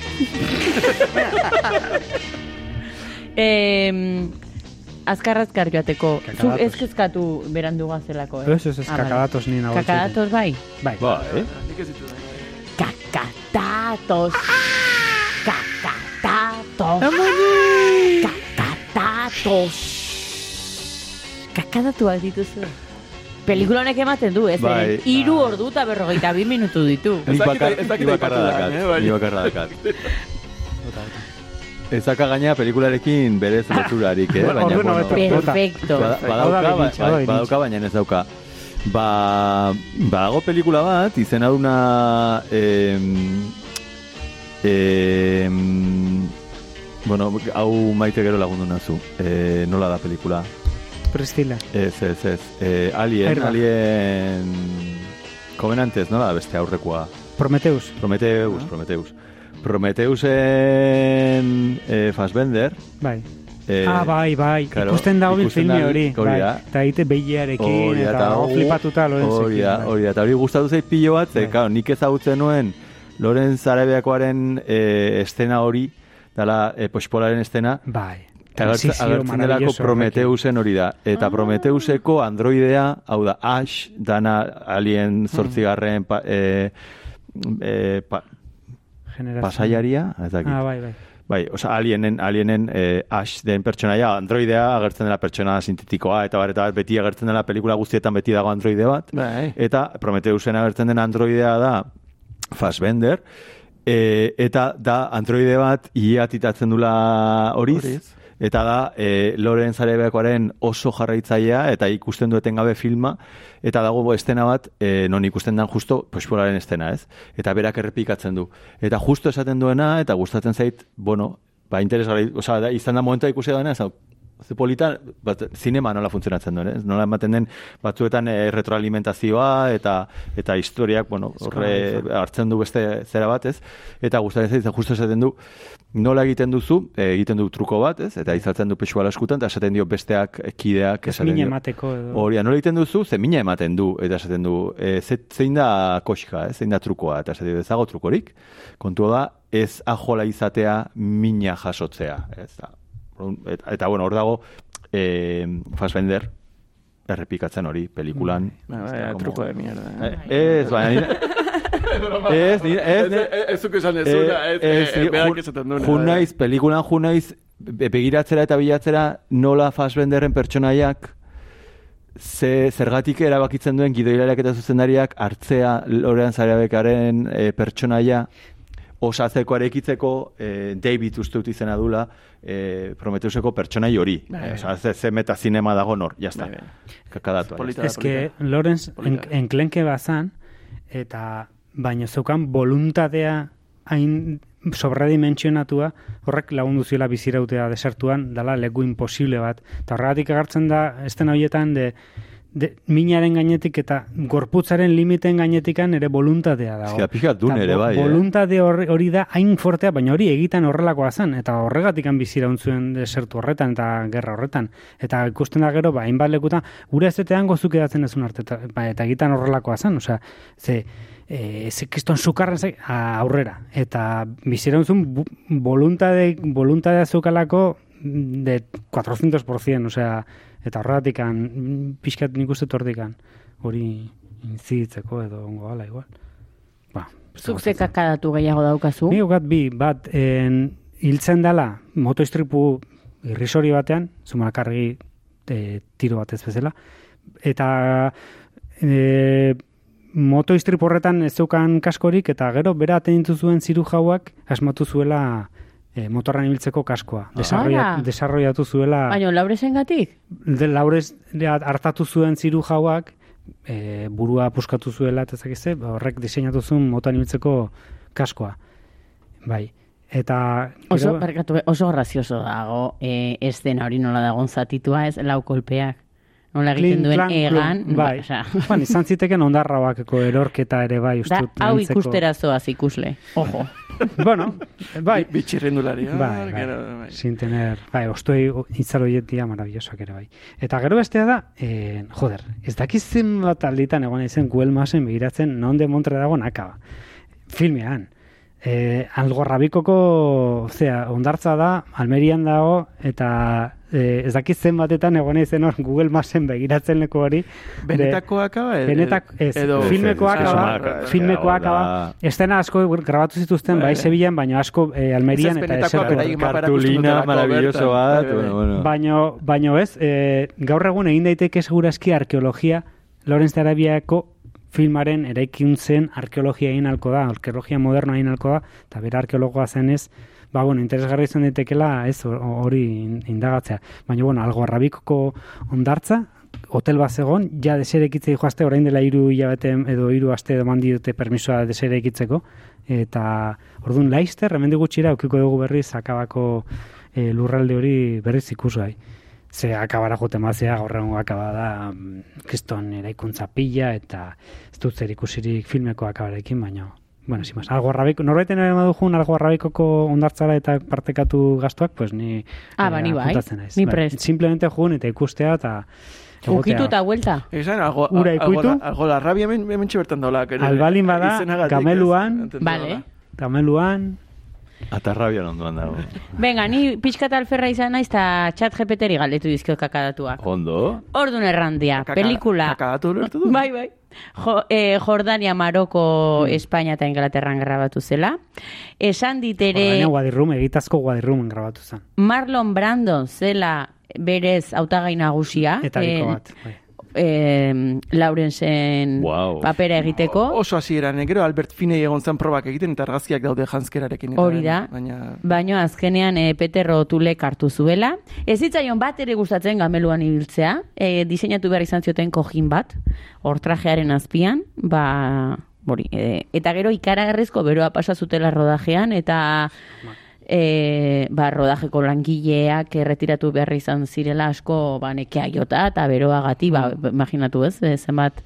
azkar joateko. Zuk ez kezkatu berandu gazelako, Ez, kakadatos ni nago. Kakadatos bai? Bai. Nik ez ditu da. Kakatatos. Kakadatuak dituzu. Pelikula honek ematen du, ez? Bai. 3 ordu eta 42 minutu ditu. Nik bakarra dakat. Ez daka gaina pelikularekin berez loturarik, baina, Perfecto. Badauka, baina ez dauka. Badago pelikula bat, izena duna... bueno, hau maite gero lagundu nazu. Nola da pelikula? Prestila. Ez. Alien... Covenantez, nola da beste aurrekoa? Prometheus. Prometeusen Fassbender. Bai. Bai. Claro, ikusten dago filme hori. Bai. Eta egite behiarekin, eta flipatuta Lorenzekin. Hori da, eta hori gustatu zait pilo bat, claro, nik ezagutzen nuen Lorenz Arabiakoaren estena hori, dala Pospolaren estena. Bai. Agertzen delako Prometeusen hori da. Eta Prometeuseko androidea, hau da, Ash, dana Alien 8. Pasaiaria, ez dakit. Bai. Bai, oza, alienen Ash den pertsonaia, androidea agertzen dela pertsona sintetikoa, eta bat beti agertzen dela pelikula guztietan beti dago androide bat. Bai. Eta Prometeusen agertzen den androidea da Fassbender, eta da androide bat iatitatzen dula horiz. Eta da, Lorenz Arabiakoaren oso jarraitzailea, eta ikusten dueten gabe filma, eta dago estena bat, non ikusten den justo, Pospolaren estena, ez? Eta berak errepikatzen du. Eta justo esaten duena, eta gustatzen zait, bueno, interesgarri, oza, izan da momentua ikusi duena, ez polita, zinema nola funtzionatzen duen, ez? Nola ematen den batzuetan retroalimentazioa, eta historiak, bueno, horre hartzen du beste zera bat, ez? Eta gustatzen zait, justo esaten du, nola egiten duzu, egiten du truko bat, ez? Eta izatzen du pexuala eskutan, eta esaten dio besteak, kideak, esaten dio. Mina emateko edo. Hori, nola egiten duzu, ze mina ematen du, eta esaten du, zein da koxka, zein da trukoa, eta esaten du, ez dago trukorik. Kontua da, ez ajola izatea mina jasotzea, ez da. Eta bueno, hor dago, Fassbender, errepikatzen hori, pelikulan. Truko de mierda. Ez, baina... Ez zuk esan ezuna, berak esaten duna. Junaiz, pelikulan junaiz, begiratzera eta bilatzera nola Fassbenderren pertsonaiak zergatik erabakitzen duen gidoilariak eta zuzendariak hartzea Lorenz Arabiakaren pertsonaia osatzeko arekitzeko David uste dut izena dula Prometeuseko pertsonai hori. Ze metazinema dago nor, jazta. Kakadatu. Ez que Lorenz enklenke bazan, eta baina zeukan voluntadea hain sobredimensionatua, horrek lagundu ziola bizirautea desertuan, dala leku imposible bat. Eta horregatik agertzen da, estena horietan, minaren gainetik eta gorputzaren limiten gainetikan ere voluntadea dago. Ez que pixat dun ere bai. Voluntade hori da hain fortea, baina hori egiten horrelakoa zen, eta horregatik bizirauntzuen desertu horretan eta gerra horretan. Eta ikusten da gero, hainbat lekutan, gure ezetean gozuk edatzen ezun arte, eta egiten horrelakoa zen, osea, ze kriston sukarren aurrera. Eta bizirauntzun voluntadea zeukalako de 400%, osea, eta horregatik pixkat nik uste tordikan hori inziditzeko edo ongo gala igual. Zuk ze kakadatu gehiago daukazu? Nik okat bat hiltzen dela motoistripu irrisori batean, zumarakargi tiro bat ez bezala, eta motoistripu horretan ez zeukan kaskorik, eta gero bera atendintu zuen zirujauak asmatu zuela motorran ibiltzeko kaskoa. Desarrollatu zuela... Baina, Lauresengatik? Laurez hartatu zuen zirujauak, burua puskatu zuela, eta zakize, horrek diseinatu zuen motorran ibiltzeko kaskoa. Bai. Eta... Oso grazioso dago estena hori nola dagoen zatitua, ez lau kolpeak. Nola egiten duen egan. Bai. Izan ziteken ondarra bakeko erorketa ere bai. Hau ikustera zoaz ikusle. Ojo. Bueno, bai. Bitxirrendularia. Bai. Sin tener... Bai, ostoi itzaloietia maravillosak ere bai. Eta gero bestea da, ez dakizzen bat alditan egon izen Guel Masen begiratzen non de montre dago nakaba. Filmean. Algorrabikoko, ondartza da, Almerian dago, eta ez dakit zenbatetan egon zen hor Google Mapsen begiratzen leku hori. Benetakoak filmekoak aba. Estena asko grabatu zituzten, bai Sevillan, baina asko Almerian eta kartulina maravilloso bat. Baina ez, gaur egun egin daiteke segurazki arkeologia, Lawrence de Arabiako filmaren eraikuntzen arkeologia egin alko da, arkeologia modernoa egin alko da, eta bera arkeologoa zenez, interesgarri izan daitekela ez hori indagatzea. Baina, Algorrabikoko hondartza, hotel bat zegoen, ja deserekitzei joazte, orain dela 3 hilabete edo 3 aste eman diote permisoa deserekitzeko, eta orduan Leicester, hemendik gutxira, aukiko dugu berriz, akabako lurralde hori berriz ikusgai. Ze akabara jote mazea, gaurrengo akaba da kriston eraikuntza pila, eta ez dut zer ikusirik filmeko akabarekin, baina, sin más, norbaiten ere madujun Algorrabikoko ondartzara eta partekatu gastuak, pues ni apuntatzen naiz. Ni prest. Simplemente jugun eta ikustea, eta ukitu eta huelta. Ura ikuitu. Algorrabia hemen txebertan daula. Albalin bada, Gameluan, Atarrabian ondoan dago. Venga, ni pixkat alferra izan naiz eta chat GPT-ri galdetu dizkio kakadatuak. Ondo? Ordun errandia, pelikula. Kakadatu lertu du? Bai. Jordania, Maroko, Espainia eta Inglaterran grabatu zela. Esan ditere... Jordania Guadirrum, egitazko Guadirrumen grabatu zen. Marlon Brando zela berez hautagai nagusia. Eta biko bat, bai. Laurensen papera egiteko. Oso hasieran, gero Albert Finney egon zen probak egiten eta argazkiak daude janskerarekin. Hori da, baina azkenean Peter O'Toolek hartu zuela. Ez zitzaion bat ere gustatzen Gameluan ibiltzea, diseinatu behar izan zioten kojin bat, hor trajearen azpian, eta gero ikaragarrizko beroa pasa zutela rodajean, eta... rodajeko langileak erretiratu behar izan zirela asko nekea jota eta beroagati, imaginatu ez, zenbat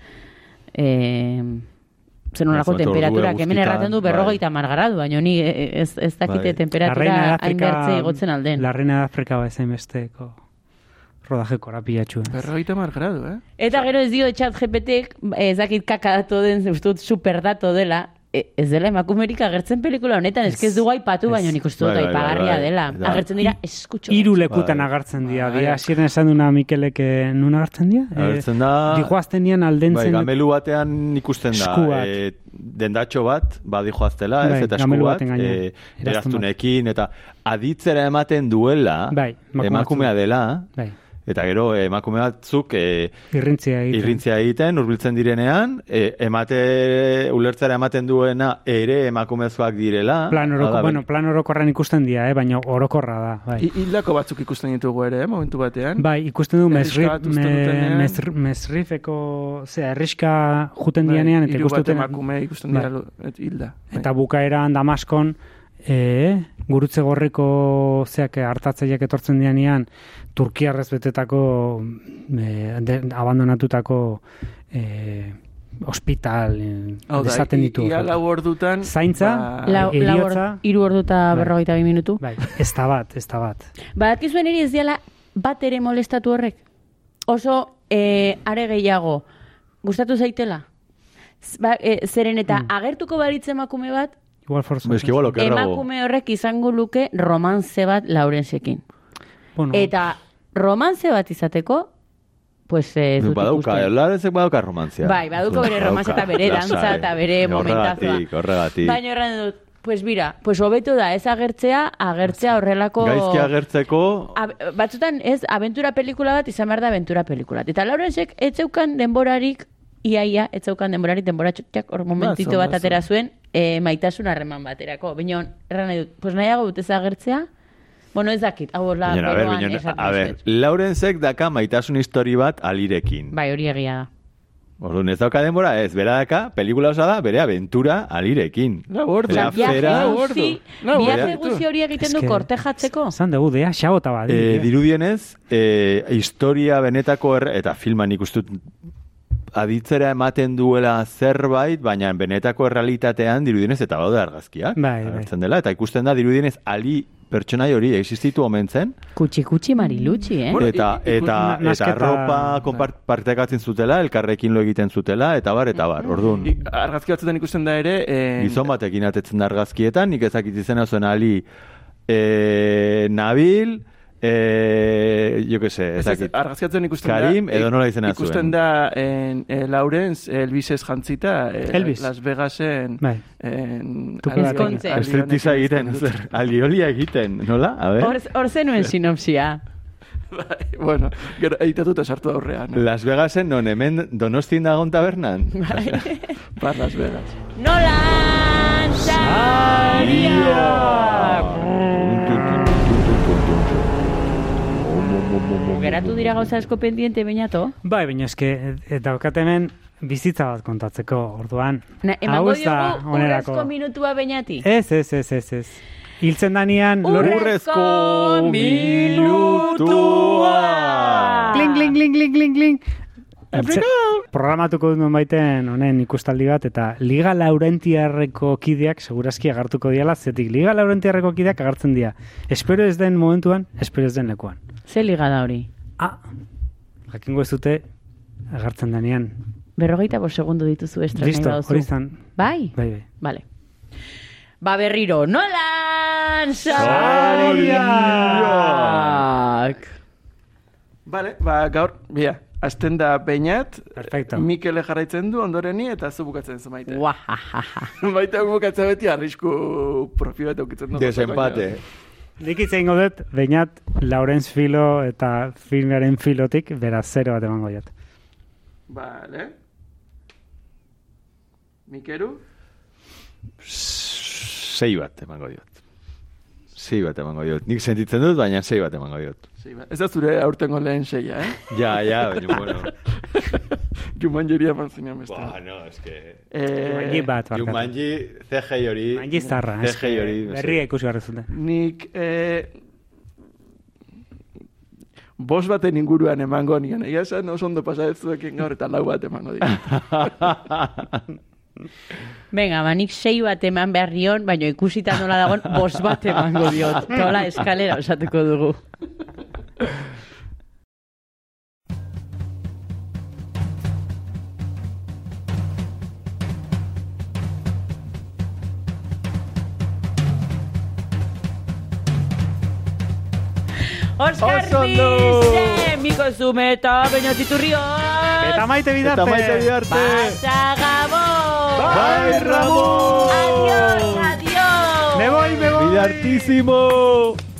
zenolako temperaturak, hemen erraten du 50 gradu, baina ni ez dakite temperatura hainbertze igotzen alden. La Reina de Afrika bezain besteko rodajeko rapiatxu. 50 gradu, Eta gero ez dio chat GPT, ez dakit kakadato den, ustut superdato dela, ez dela emakumerik agertzen pelikula honetan, ez dugu aipatu, baina nik uste dut aipagarria dela. Agertzen dira, eskutxo. 3 lekutan agertzen dira. Hasieran esan duna Mikelek nun agertzen dira? Agertzen da... Dijoazten dian aldentzen... Gamelu batean ikusten da. Dendatxo bat, dijoaztela, ez eta esku bat, eraztunekin, eta aditzera ematen duela, emakumea dela, eta gero emakume batzuk irrintzia egiten, hurbiltzen direnean, ulertzera ematen duena ere emakumezkoak direla. Plan orokorran ikusten dira, baina orokorra da. Hildako batzuk ikusten ditugu ere, momentu batean. Ikusten du mesrifeko, erriska juten dianean, eta ikusten dut emakume ikusten dira hilda. Eta bukaeran Damaskon, gurutze gorriko hartatzaileak etortzen dianean, Turkiarrez betetako abandonatutako hospital desaten ditu. Ia 4 ordutan zaintza, heriotza 3 ordu eta 42 minutu. Ez da bat. Badakizuen eri ez diala bat ere molestatu horrek. Oso are gehiago gustatu zaitela. Zeren eta agertuko baritze emakume bat, emakume horrek izango luke romantze bat Laurensekin. Eta romantze bat izateko, pues dut ikusten. Laurenzek badauka romantzia. Baduko bere romantzia eta bere dantza eta bere momentazoa. Horregatik. Baina horren dut, hobeto da ez agertzea horrelako... Gaizki agertzeko... Batzutan ez, aventura pelikula bat izan behar da aventura pelikula. Eta Laurenzek ez zeukan denborarik, ez zeukan denborarik, denbora txotxak hor momentito bat atera zuen, maitasun harreman baterako. Baina erran nahi dut, nahiago dut ez agertzea, ez dakit, Laurenzek daka maitasun histori bat Alirekin. Bai, hori egia da. Orduan ez dauka denbora, ez, bera daka, pelikula osa da, bere aventura Alirekin. Viaje guzi hori egiten du kortejatzeko. Zan dugu, dea, xabota bat. Dirudienez, historia benetako eta filman ikustut aditzera ematen duela zerbait, baina benetako errealitatean dirudienez eta baude argazkiak. Bai. Dela, eta ikusten da dirudienez Ali pertsonai hori existitu omen zen, Kutsi marilutxi, eh? Bueno, eta nasketa- arropa partekatzen zutela, elkarrekin lo egiten zutela, eta bar, orduan. Argazki batzutan ikusten da ere... Gizon batekin atetzen da argazkietan, nik ezakit izena zuen ali Nabil, jo que se, ezakit. Argazkiatzen ikusten Karim, da... edo nola izena zuen. Ikusten da Laurens, Elvisez jantzita, Elvis. Las Vegasen... Bai. Ezkontzen. Estriptiza egiten, aliolia egiten, nola? A ver. Hor zenuen sinopsia. Bai, bueno, gero editatuta sartu aurrean. Las Vegasen, non hemen Donostin dagon tabernan. Par Las Vegas. Nolan Geratu dira gauza asko pendiente, bainato? Bai, baina eske daukat hemen bizitza bat kontatzeko, orduan. Emango Hau ez da diogu onerako. urrezko minutua bainati? Ez. Hiltzen danean, Urrezko minutua! Kling. Programatuko duen baiten honen ikustaldi bat, eta Liga Laurentiarreko kideak segurazki agartuko diala, zetik Liga Laurentiarreko kideak agartzen dira. Espero ez den momentuan, espero ez den lekuan. Ze liga da hori? Jakingo ez dute agartzen danean. 45 segundu dituzu estra nahi Listo, baduzu. hori zan. Bai? Bai. Vale. Ba berriro, Nolan Sariak! Vale, gaur, azten da Beñat, Perfecto. Mikele jarraitzen du ondoreni eta zu bukatzen zu Maite. Wahahaha. Maite bukatzen beti arrisku profi bat eukitzen du. Desempate. Nik hitz egingo dut, Beñat, Laurens filo eta filmaren filotik, beraz 0 bat emango jat. Vale. Mikeru? 6 bat emango diot. 6 bat emango diot. Nik sentitzen dut, baina 6 bat emango diot. Ez da zure aurtengo lehen 6, eh? Ja, baina, bueno. Jumanji eman zinean beste. No, es que... Jumanji bat, barkatu. Jumanji, CGI hori... Jumanji zarra, CGI hori... berria ikusi garrizuten. Nik... Bos baten inguruan emango nian. Egia esan oso ondo pasadezuekin gaur eta 4 bat emango dira. Venga, nik 6 bat eman behar nion, baina ikusita nola dagon 5 bat emango diot. Tola eskalera osatuko dugu. Oskar Bize, Miko Zumeta, Beñatiturrios. Eta Maite Bidarte. Pasa Gabón. Bai, Ramon. Adiós. Me voy. Bidartísimo.